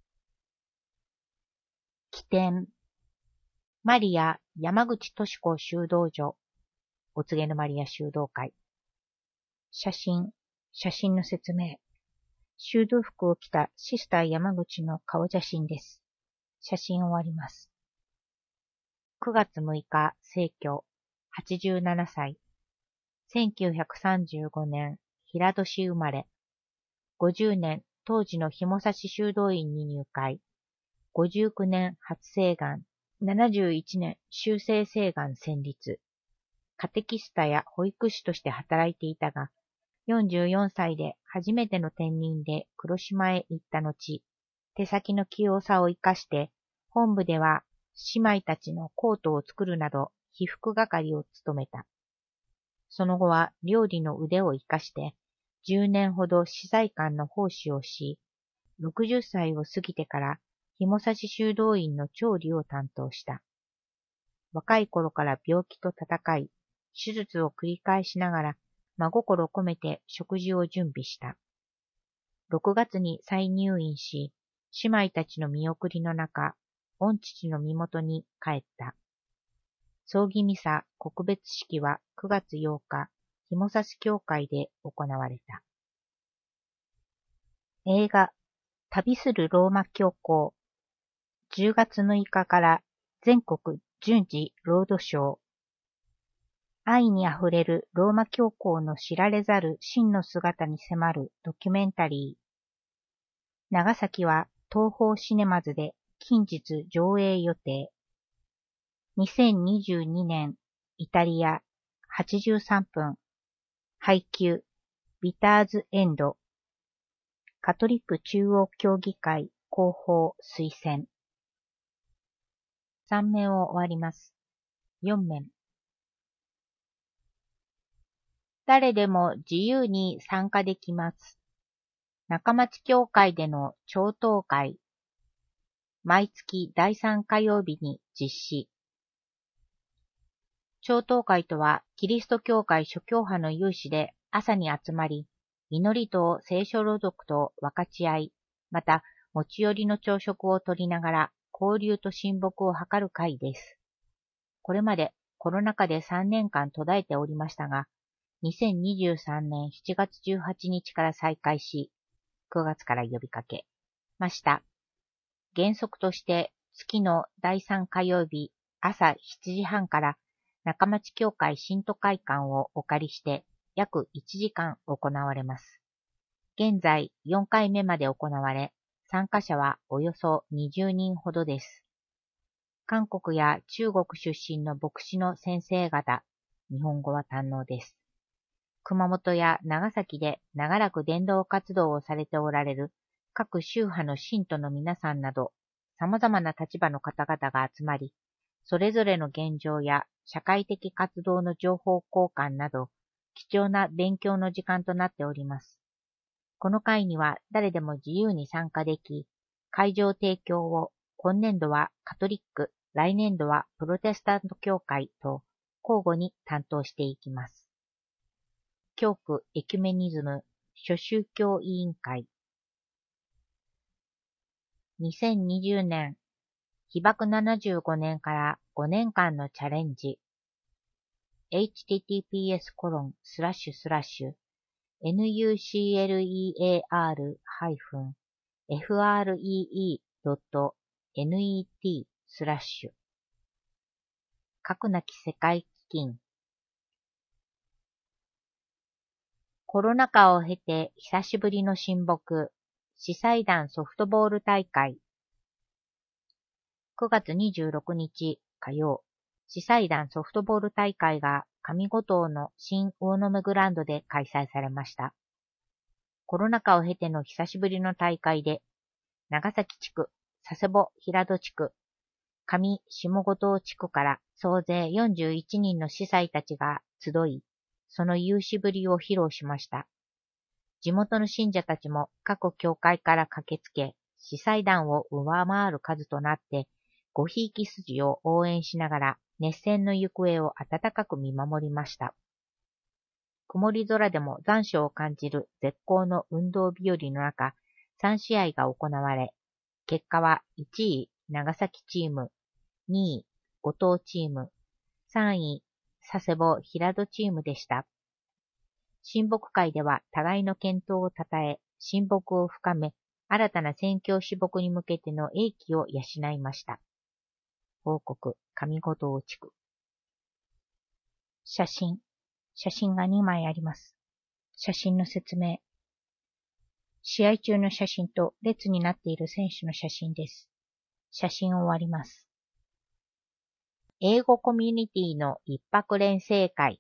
起点。マリア山口敏子修道女。お告げのマリア修道会。写真。写真の説明。修道服を着たシスター山口の顔写真です。写真終わります。くがつむいか、逝去。はちじゅうななさい。せんきゅうひゃくさんじゅうごねん、平戸市生まれ。ごじゅうねん、当時の紐差修道院に入会。ごじゅうきゅうねん、初聖願。ななじゅういちねん、修正聖願戦慄。カテキスタや保育士として働いていたが、よんじゅうよんさいで初めての転任で黒島へ行った後、手先の器用さを生かして、本部では姉妹たちのコートを作るなど、被服係を務めた。その後は料理の腕を生かして、じゅうねんほど司祭官の奉仕をし、ろくじゅっさいを過ぎてから紐差修道院の調理を担当した。若い頃から病気と戦い、手術を繰り返しながら真心込めて食事を準備した。ろくがつに再入院し、姉妹たちの見送りの中、御父の身元に帰った。葬儀ミサ告別式はくがつようか、紐差教会で行われた。映画、旅するローマ教皇。じゅうがつむいかから全国順次ロードショー。愛にあふれるローマ教皇の知られざる真の姿に迫るドキュメンタリー。長崎は東宝シネマズで近日上映予定。にせんにじゅうにねん、イタリア、はちじゅうさんぷん、配給、ビターズエンド、カトリック中央協議会広報推薦。さんめんを終わります。よんめん。誰でも自由に参加できます。中町教会での超祷会。毎月だいさんかようびに実施。超祷会とは、キリスト教会諸教派の有志で朝に集まり、祈りと聖書朗読と分かち合い、また持ち寄りの朝食をとりながら交流と親睦を図る会です。これまでコロナ禍でさんねんかん途絶えておりましたが、にせんにじゅうさんねんしちがつじゅうはちにちから再開し、くがつから呼びかけました。原則として月のだいさんかようび朝しちじはんから中町教会信徒会館をお借りして約いちじかん行われます。現在よんかいめまで行われ、参加者はおよそにじゅうにんほどです。韓国や中国出身の牧師の先生方、日本語は堪能です。熊本や長崎で長らく伝道活動をされておられる各宗派の信徒の皆さんなど、様々な立場の方々が集まり、 それぞれの現状や社会的活動の情報交換など、貴重な勉強の時間となっております。この会には誰でも自由に参加でき、会場提供を今年度はカトリック、来年度はプロテスタント教会と交互に担当していきます。教区エキュメニズム諸宗教委員会にせんにじゅうねん被爆ななじゅうごねんからごねんかんのチャレンジ エイチティーティーピーエスコロンスラッシュスラッシュエヌユーシーエルイーエーアールハイフンエフアールイーイードットネットスラッシュ核なき世界基金コロナ禍を経て久しぶりの親睦、司祭団ソフトボール大会。くがつにじゅうろくにち火曜、司祭団ソフトボール大会が上五島の新魚の目グラウンドで開催されました。コロナ禍を経ての久しぶりの大会で、長崎地区、佐世保平戸地区、上下五島地区から総勢よんじゅういちにんの司祭たちが集い、その勇姿ぶりを披露しました。地元の信者たちも各教会から駆けつけ、司祭団を上回る数となって、ごひいき筋を応援しながら熱戦の行方を温かく見守りました。曇り空でも残暑を感じる絶好の運動日和の中、さんしあいが行われ、結果はいちい長崎チーム、にい五島チーム、さんい佐世保平戸チームでした。親睦会では互いの健闘をたたえ、親睦を深め、新たな宣教師睦に向けての英気を養いました。報告、上五島地区。写真。写真がにまいあります。写真の説明。試合中の写真と列になっている選手の写真です。写真を終わります。英語コミュニティの一泊連成会。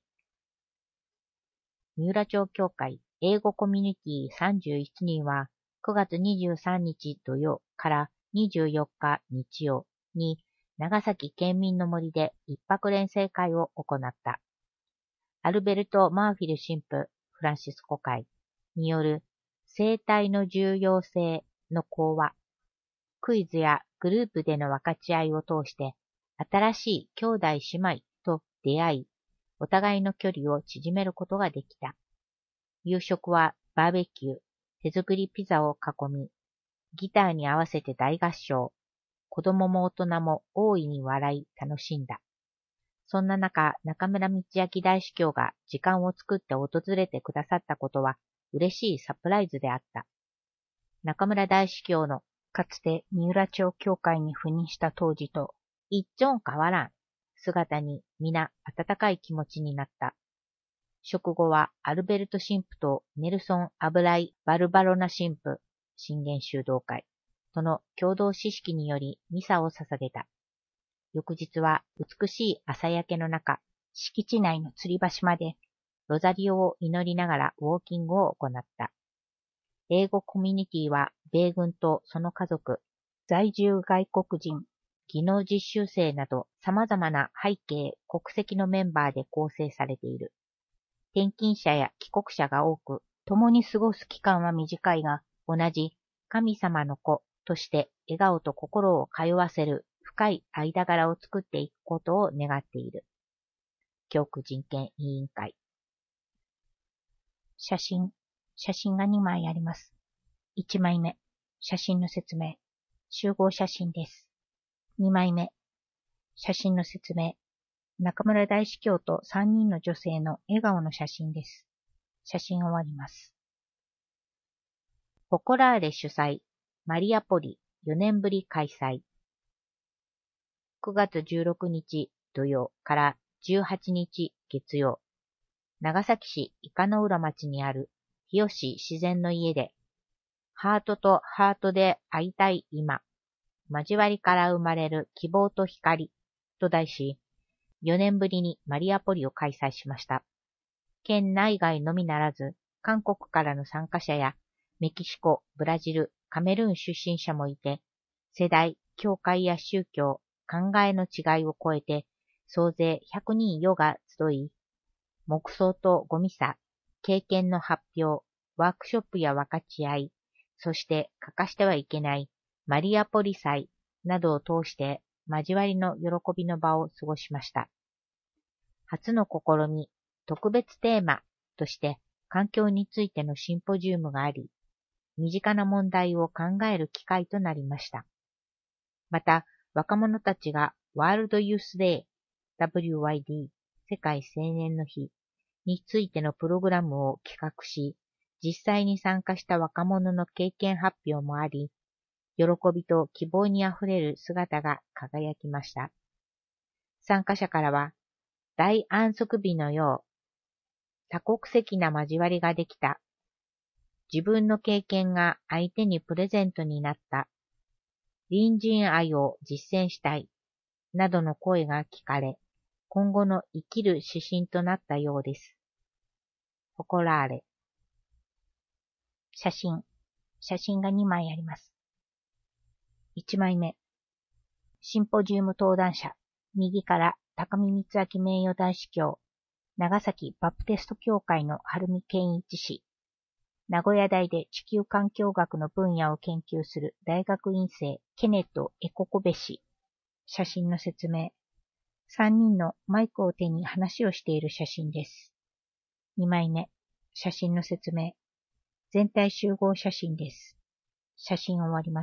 三浦町教会英語コミュニティさんじゅういちにんはくがつにじゅうさんにち土曜からにじゅうよっか日曜に長崎県民の森で一泊連成会を行った。アルベルト・マーフィル神父フランシスコ会による生態の重要性の講話、クイズやグループでの分かち合いを通して新しい兄弟姉妹と出会い、お互いの距離を縮めることができた。夕食はバーベキュー、手作りピザを囲み、ギターに合わせて大合唱、子供も大人も大いに笑い楽しんだ。そんな中、中村道明大司教が時間を作って訪れてくださったことは嬉しいサプライズであった。中村大司教のかつて三浦町教会に赴任した当時と一丁変わらん姿に皆温かい気持ちになった。食後はアルベルト神父とネルソン・アブライ・バルバロナ神父、信玄修道会との共同詩式によりミサを捧げた。翌日は美しい朝焼けの中、敷地内の吊り橋までロザリオを祈りながらウォーキングを行った。英語コミュニティは米軍とその家族、在住外国人、技能実習生など様々な背景、国籍のメンバーで構成されている。転勤者や帰国者が多く、共に過ごす期間は短いが、同じ神様の子として笑顔と心を通わせる深い間柄を作っていくことを願っている。教区人権委員会。写真。写真がにまいあります。いちまいめ。写真の説明。集合写真です。にまいめ。写真の説明。中村大司教とさんにんの女性の笑顔の写真です。写真終わります。ポコラーレ主催、マリアポリよねんぶり開催。くがつじゅうろくにち土曜からじゅうはちにち月曜、長崎市伊香の浦町にある日吉自然の家で、ハートとハートで会いたい今、交わりから生まれる希望と光と題し、よねんぶりにマリアポリを開催しました。県内外のみならず、韓国からの参加者や、メキシコ、ブラジル、カメルーン出身者もいて、世代、教会や宗教、 考えの違いを超えて、総勢ひゃくにん余が集い、黙想とごミサ、経験の発表、ワークショップや分かち合い、そして欠かしてはいけないマリアポリ祭などを通して交わりの喜びの場を過ごしました。初の試み、特別テーマとして環境についてのシンポジウムがあり、身近な問題を考える機会となりました。また、若者たちがワールドユースデー ダブリューワイディー 世界青年の日についてのプログラムを企画し、実際に参加した若者の経験発表もあり、喜びと希望にあふれる姿が輝きました。参加者からは、大安息日のよう、多国籍な交わりができた。自分の経験が相手にプレゼントになった。隣人愛を実践したい。などの声が聞かれ、今後の生きる指針となったようです。誇られ。写真。写真がにまいあります。いちまいめ。シンポジウム登壇者。右から高見光明名誉大司教。長崎バプテスト教会の春見健一氏。名古屋大で地球環境学の分野を研究する大学院生ケネット・エココベ氏。写真の説明。さんにんのマイクを手に話をしている写真です。にまいめ。写真の説明。全体集合写真です。写真終わります。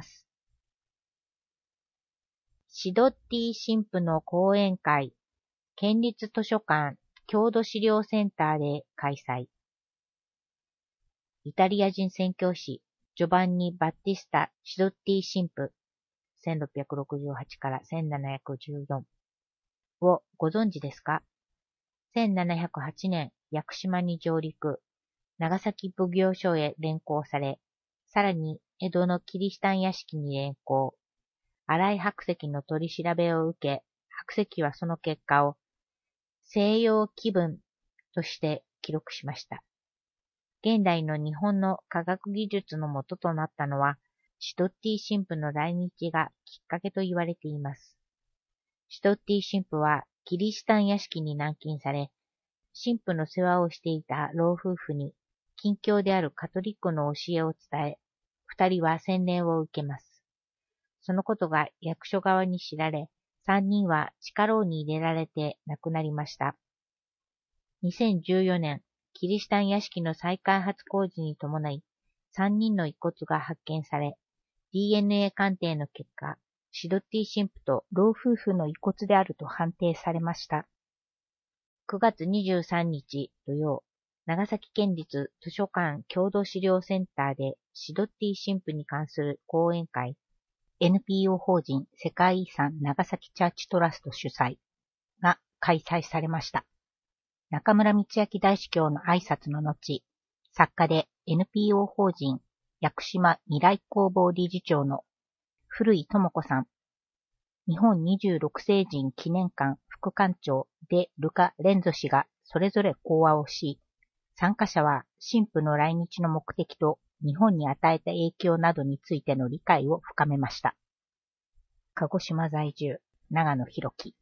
シドッティ神父の講演会、県立図書館郷土資料センターで開催。イタリア人宣教師、ジョバンニ・バッティスタ・シドッティ神父、せんろっぴゃくろくじゅうはちからせんななひゃくじゅうよんをご存知ですか？せんななひゃくはちねん、屋久島に上陸、長崎奉行所へ連行され、さらに江戸のキリシタン屋敷に連行。新井白石の取り調べを受け、白石はその結果を西洋気分として記録しました。現代の日本の科学技術の元となったのは、シドッティ神父の来日がきっかけと言われています。シドッティ神父はキリシタン屋敷に軟禁され、神父の世話をしていた老夫婦に近況であるカトリックの教えを伝え、二人は洗礼を受けます。そのことが役所側に知られ、三人は地下牢に入れられて亡くなりました。にせんじゅうよねん、キリシタン屋敷の再開発工事に伴い、三人の遺骨が発見され、ディーエヌエー 鑑定の結果、シドッティ神父と老夫婦の遺骨であると判定されました。くがつにじゅうさんにち土曜、長崎県立図書館郷土資料センターでシドッティ神父に関する講演会、エヌピーオー 法人世界遺産長崎チャーチトラスト主催が開催されました。中村光明大司教の挨拶の後、作家で エヌピーオー 法人屋久島未来工房理事長の古井智子さん、日本にじゅうろくせい人記念館副館長でルカ・レンゾ氏がそれぞれ講話をし、参加者は神父の来日の目的と日本に与えた影響などについての理解を深めました。鹿児島在住、長野博樹。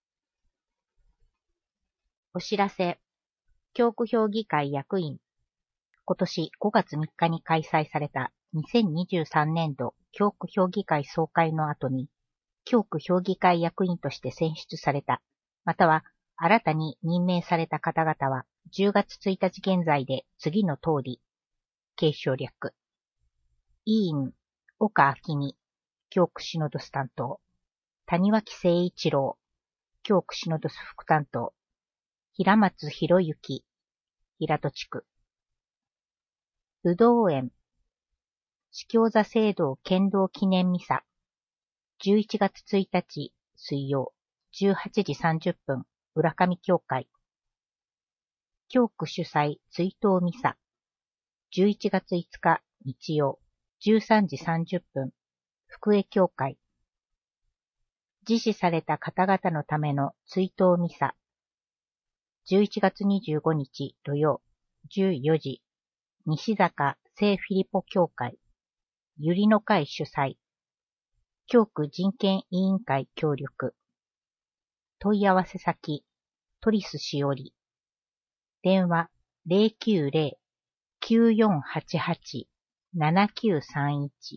お知らせ。教区評議会役員。今年ごがつみっかに開催されたにせんにじゅうさんねんど教区評議会総会の後に、教区評議会役員として選出された、または新たに任命された方々は、じゅうがつついたち現在で次の通り、継承略。委員、岡明美、教区シノドス担当。谷脇誠一郎、教区シノドス副担当。平松博之、平戸地区。武道園、司教座聖堂剣道記念ミサ。じゅういちがつついたち水曜、じゅうはちじさんじゅっぷん、浦上教会。教区主催追悼ミサ。じゅういちがついつか日曜、じゅうさんじさんじゅっぷん、福江教会。自死された方々のための追悼ミサ。じゅういちがつにじゅうごにち土曜、じゅうよじ、西坂聖フィリポ教会。百合の会主催。 教区人権委員会協力。問い合わせ先、トリスしおり。電話 ゼロきゅうゼロ きゅうよんはちはち ななきゅうさんいち。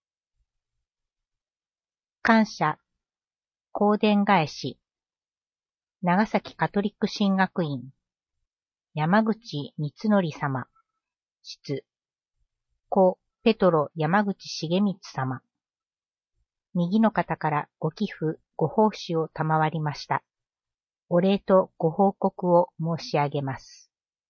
感謝、香典返し。長崎カトリック神学院。山口光則様。質。故ペトロ山口重光様。右の方からご寄付、ご奉仕を賜りました。お礼とご報告を申し上げます。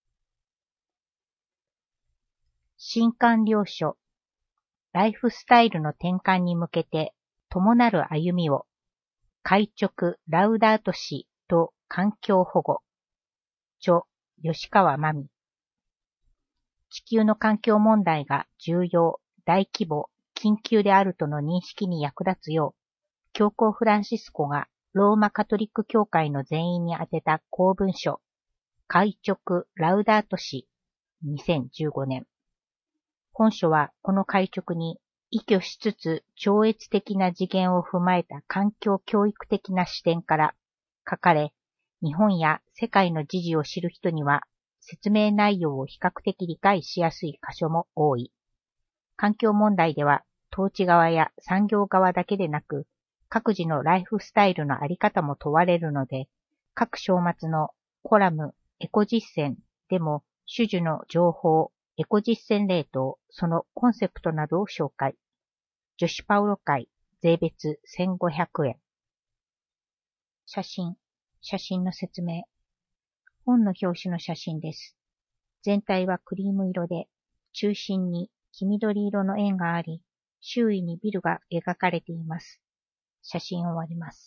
新官僚書。ライフスタイルの転換に向けて、伴る歩みを。開直ラウダート氏と環境保護。著、吉川真美。地球の環境問題が重要、大規模、緊急であるとの認識に役立つよう、教皇フランシスコがローマカトリック教会の全員に宛てた公文書、開直ラウダート氏にせんじゅうごねん。本書はこの開直に依拠しつつ超越的な次元を踏まえた環境教育的な視点から書かれ、日本や世界の時事を知る人には説明内容を比較的理解しやすい箇所も多い。環境問題では統治側や産業側だけでなく、各自のライフスタイルのあり方も問われるので、各章末のコラムエコ実践でも種々の情報、エコ実践例とそのコンセプトなどを紹介。女子パウロ会、税別せんごひゃくえん。写真、写真の説明。本の表紙の写真です。全体はクリーム色で、中心に黄緑色の円があり、周囲にビルが描かれています。写真終わります。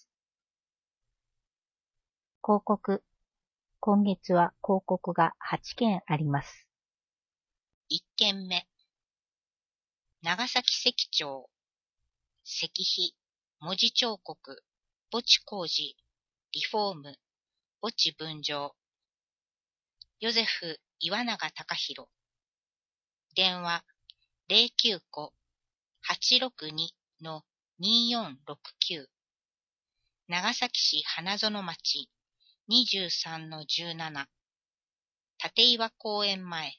広告。今月は広告がはちけんあります。 いっけんめ。長崎石町。石碑、文字彫刻、墓地工事、リフォーム、墓地分譲。ヨゼフ岩永隆弘。電話 ゼロきゅうご はちろくに によんろくきゅう。長崎市花園町 にじゅうさんのじゅうなな。立岩公園前。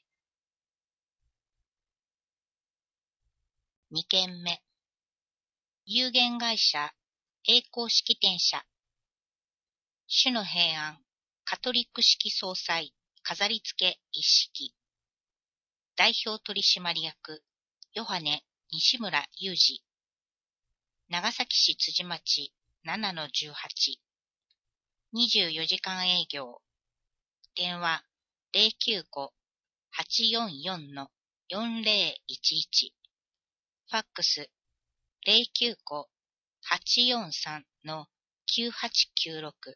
にけんめ。有限会社栄光式典社。主の平安カトリック式総裁飾り付け一式。代表取締役ヨハネ西村裕二。長崎市辻町 ななのじゅうはち。にじゅうよじかん営業。電話 ゼロきゅうご はちよんよん よんゼロいちいち。ファックスゼロきゅうご はちよんさん きゅうはちきゅうろく。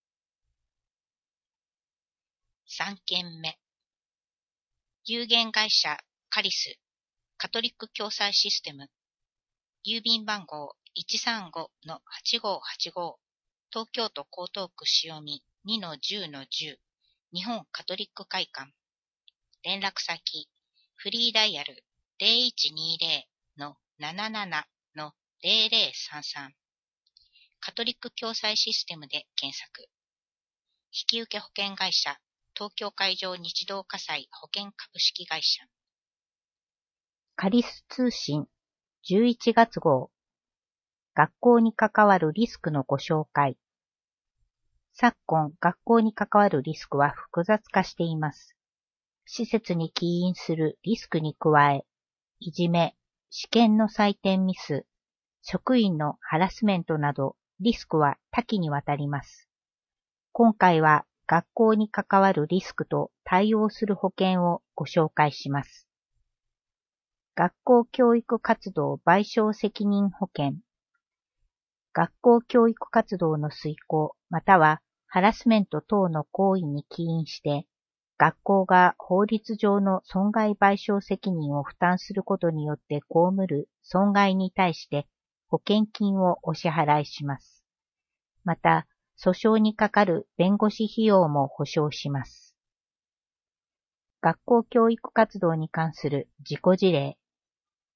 さんけんめ。有限会社カリスカトリック共済システム。郵便番号 いちさんご はちごはちご。東京都江東区潮見 にのじゅうのじゅう。日本カトリック会館。連絡先フリーダイヤル ゼロいちにゼロ なななな ゼロゼロさんさん。カトリック共済システムで検索。引受保険会社東京海上日動火災保険株式会社。 カリス通信じゅういちがつ号。学校に関わるリスクのご紹介。昨今、学校に関わるリスクは複雑化しています。施設に起因するリスクに加え、いじめ、試験の採点ミス、職員のハラスメントなどリスクは多岐にわたります。今回は学校に関わるリスクと対応する保険をご紹介します。学校教育活動賠償責任保険。学校教育活動の遂行またはハラスメント等の行為に起因して、学校が法律上の損害賠償責任を負担することによって被る損害に対して保険金をお支払いします。また、訴訟にかかる弁護士費用も保証します。学校教育活動に関する事故事例。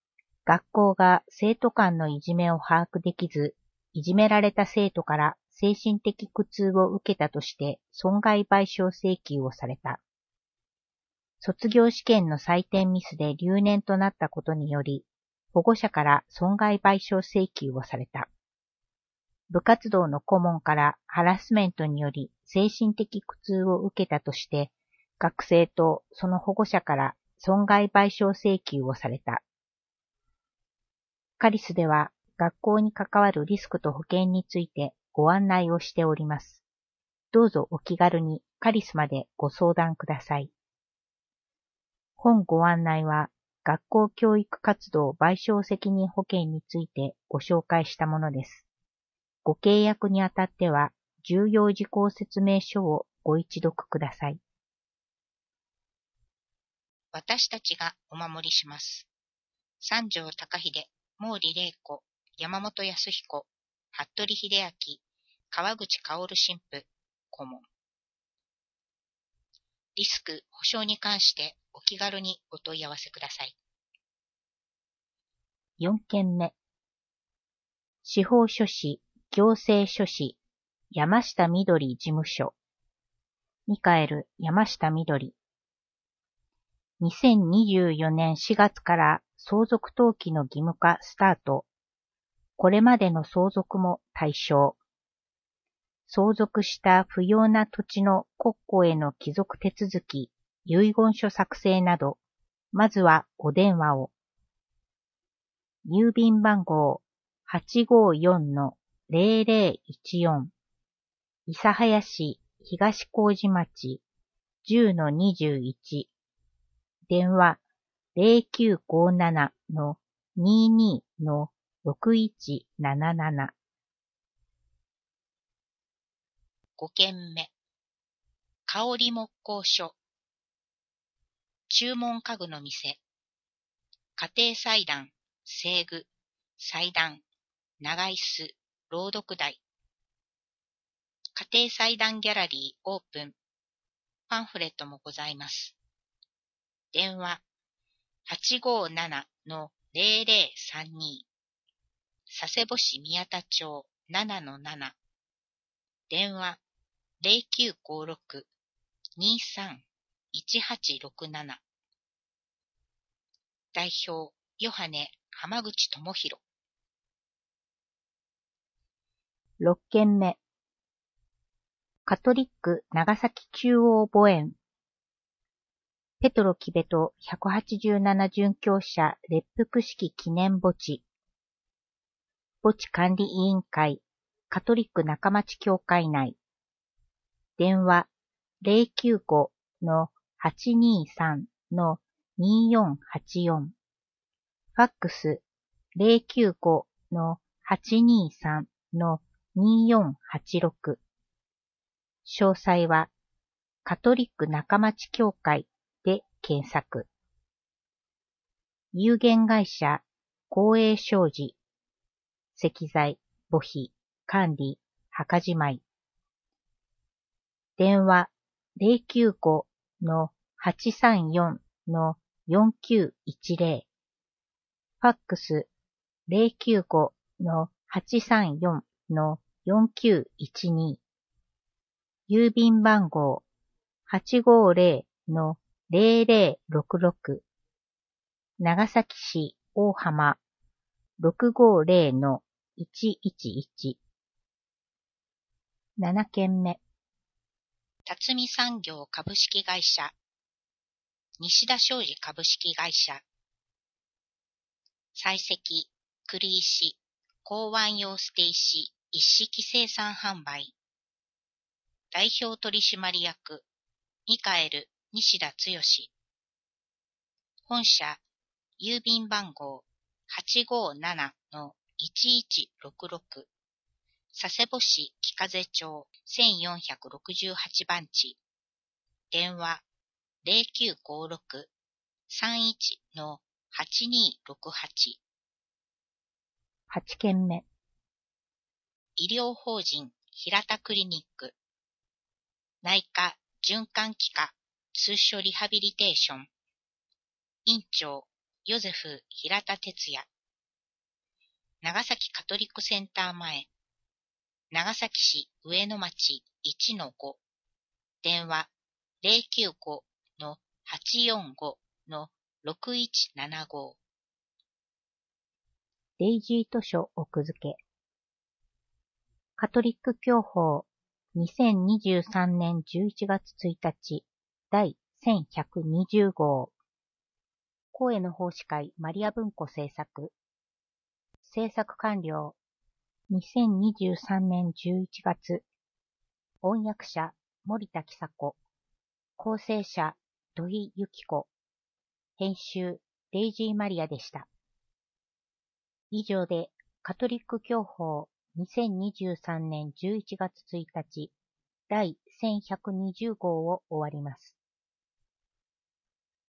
学校が生徒間のいじめを把握できず、いじめられた生徒から精神的苦痛を受けたとして損害賠償請求をされた。卒業試験の採点ミスで留年となったことにより、保護者から損害賠償請求をされた。部活動の顧問からハラスメントにより精神的苦痛を受けたとして、学生とその保護者から損害賠償請求をされた。カリスでは学校に関わるリスクと保険についてご案内をしております。どうぞお気軽にカリスまでご相談ください。本ご案内は学校教育活動賠償責任保険についてご紹介したものです。ご契約にあたっては重要事項説明書をご一読ください。 私たちがお守りします。三条貴秀、毛利玲子、山本康彦、服部秀明、川口薫神父、顧問。リスク、保証に関してお気軽にお問い合わせください。 よん件目。司法書士、行政書士、山下みどり事務所。ミカエル山下みどり。にせんにじゅうよねんしがつから相続登記の義務化スタート。これまでの相続も対象。相続した不要な土地の国庫への帰属手続き、遺言書作成など、まずはお電話を。郵便番号 はちごよんのぜろぜろいちよん、諫早市東麹町 じゅうのにじゅういち、電話 ぜろきゅうごななのににのろくいちなななな。 ご件目。香り木工所。注文家具の店。家庭裁断、製具、裁断、長椅子、朗読台。家庭裁断ギャラリーオープン。パンフレットもございます。電話 はちごななのぜろぜろさんに。佐世保市宮田町 ななのなな。電話 ぜろきゅうごろく にさん いちはちろくなな。代表ヨハネ浜口智弘。 ろっ件目。カトリック長崎中央墓園。ペトロキベトひゃくはちじゅうなな殉教者列腹式記念墓地。墓地管理委員会カトリック中町教会内。電話 ぜろきゅうごのはちにさんのによんはちよん。ファックス ぜろきゅうごのはちにさんのによんはちろく。詳細はカトリック中町教会で検索。有限会社公営商事。石材、墓費、管理、墓じまい。電話 ぜろきゅうごのはちさんよんのよんきゅういちぜろ。ファックス ぜろきゅうごのはちさんよんのよんきゅういちに。郵便番号 はちごぜろのぜろぜろろくろく。長崎市大浜 ろくごぜろのいちいちいち。なな件目。 辰巳産業株式会社。西田商事株式会社。採石、栗石、港湾用捨て石、一式生産販売。代表取締役、ミカエル、西田剛。本社、郵便番号 はちごななのいちいちろくろく。佐世保市木風町せんよんひゃくろくじゅうはち番地。電話 ぜろきゅうごろく さんいちのはちにろくはち。 はち件目。 医療法人平田クリニック。内科循環器科通所リハビリテーション。院長ヨゼフ平田哲也。 長崎カトリックセンター前、長崎市上野町 いちのご、電話 ゼロきゅうご はちよんご ろくいちななご。 デイジー図書奥付け。カトリック教法にせんにじゅうさんねんじゅういちがつついたち第せんひゃくにじゅうごう。声の奉仕会マリア文庫制作。制作完了。にせんにじゅうさんねんじゅういちがつ。音訳者森田喜佐子。構成者土井由紀子。編集デイジーマリアでした。以上でカトリック教法にせんにじゅうさんねんじゅういちがつついたち第せんひゃくにじゅうごうを終わります。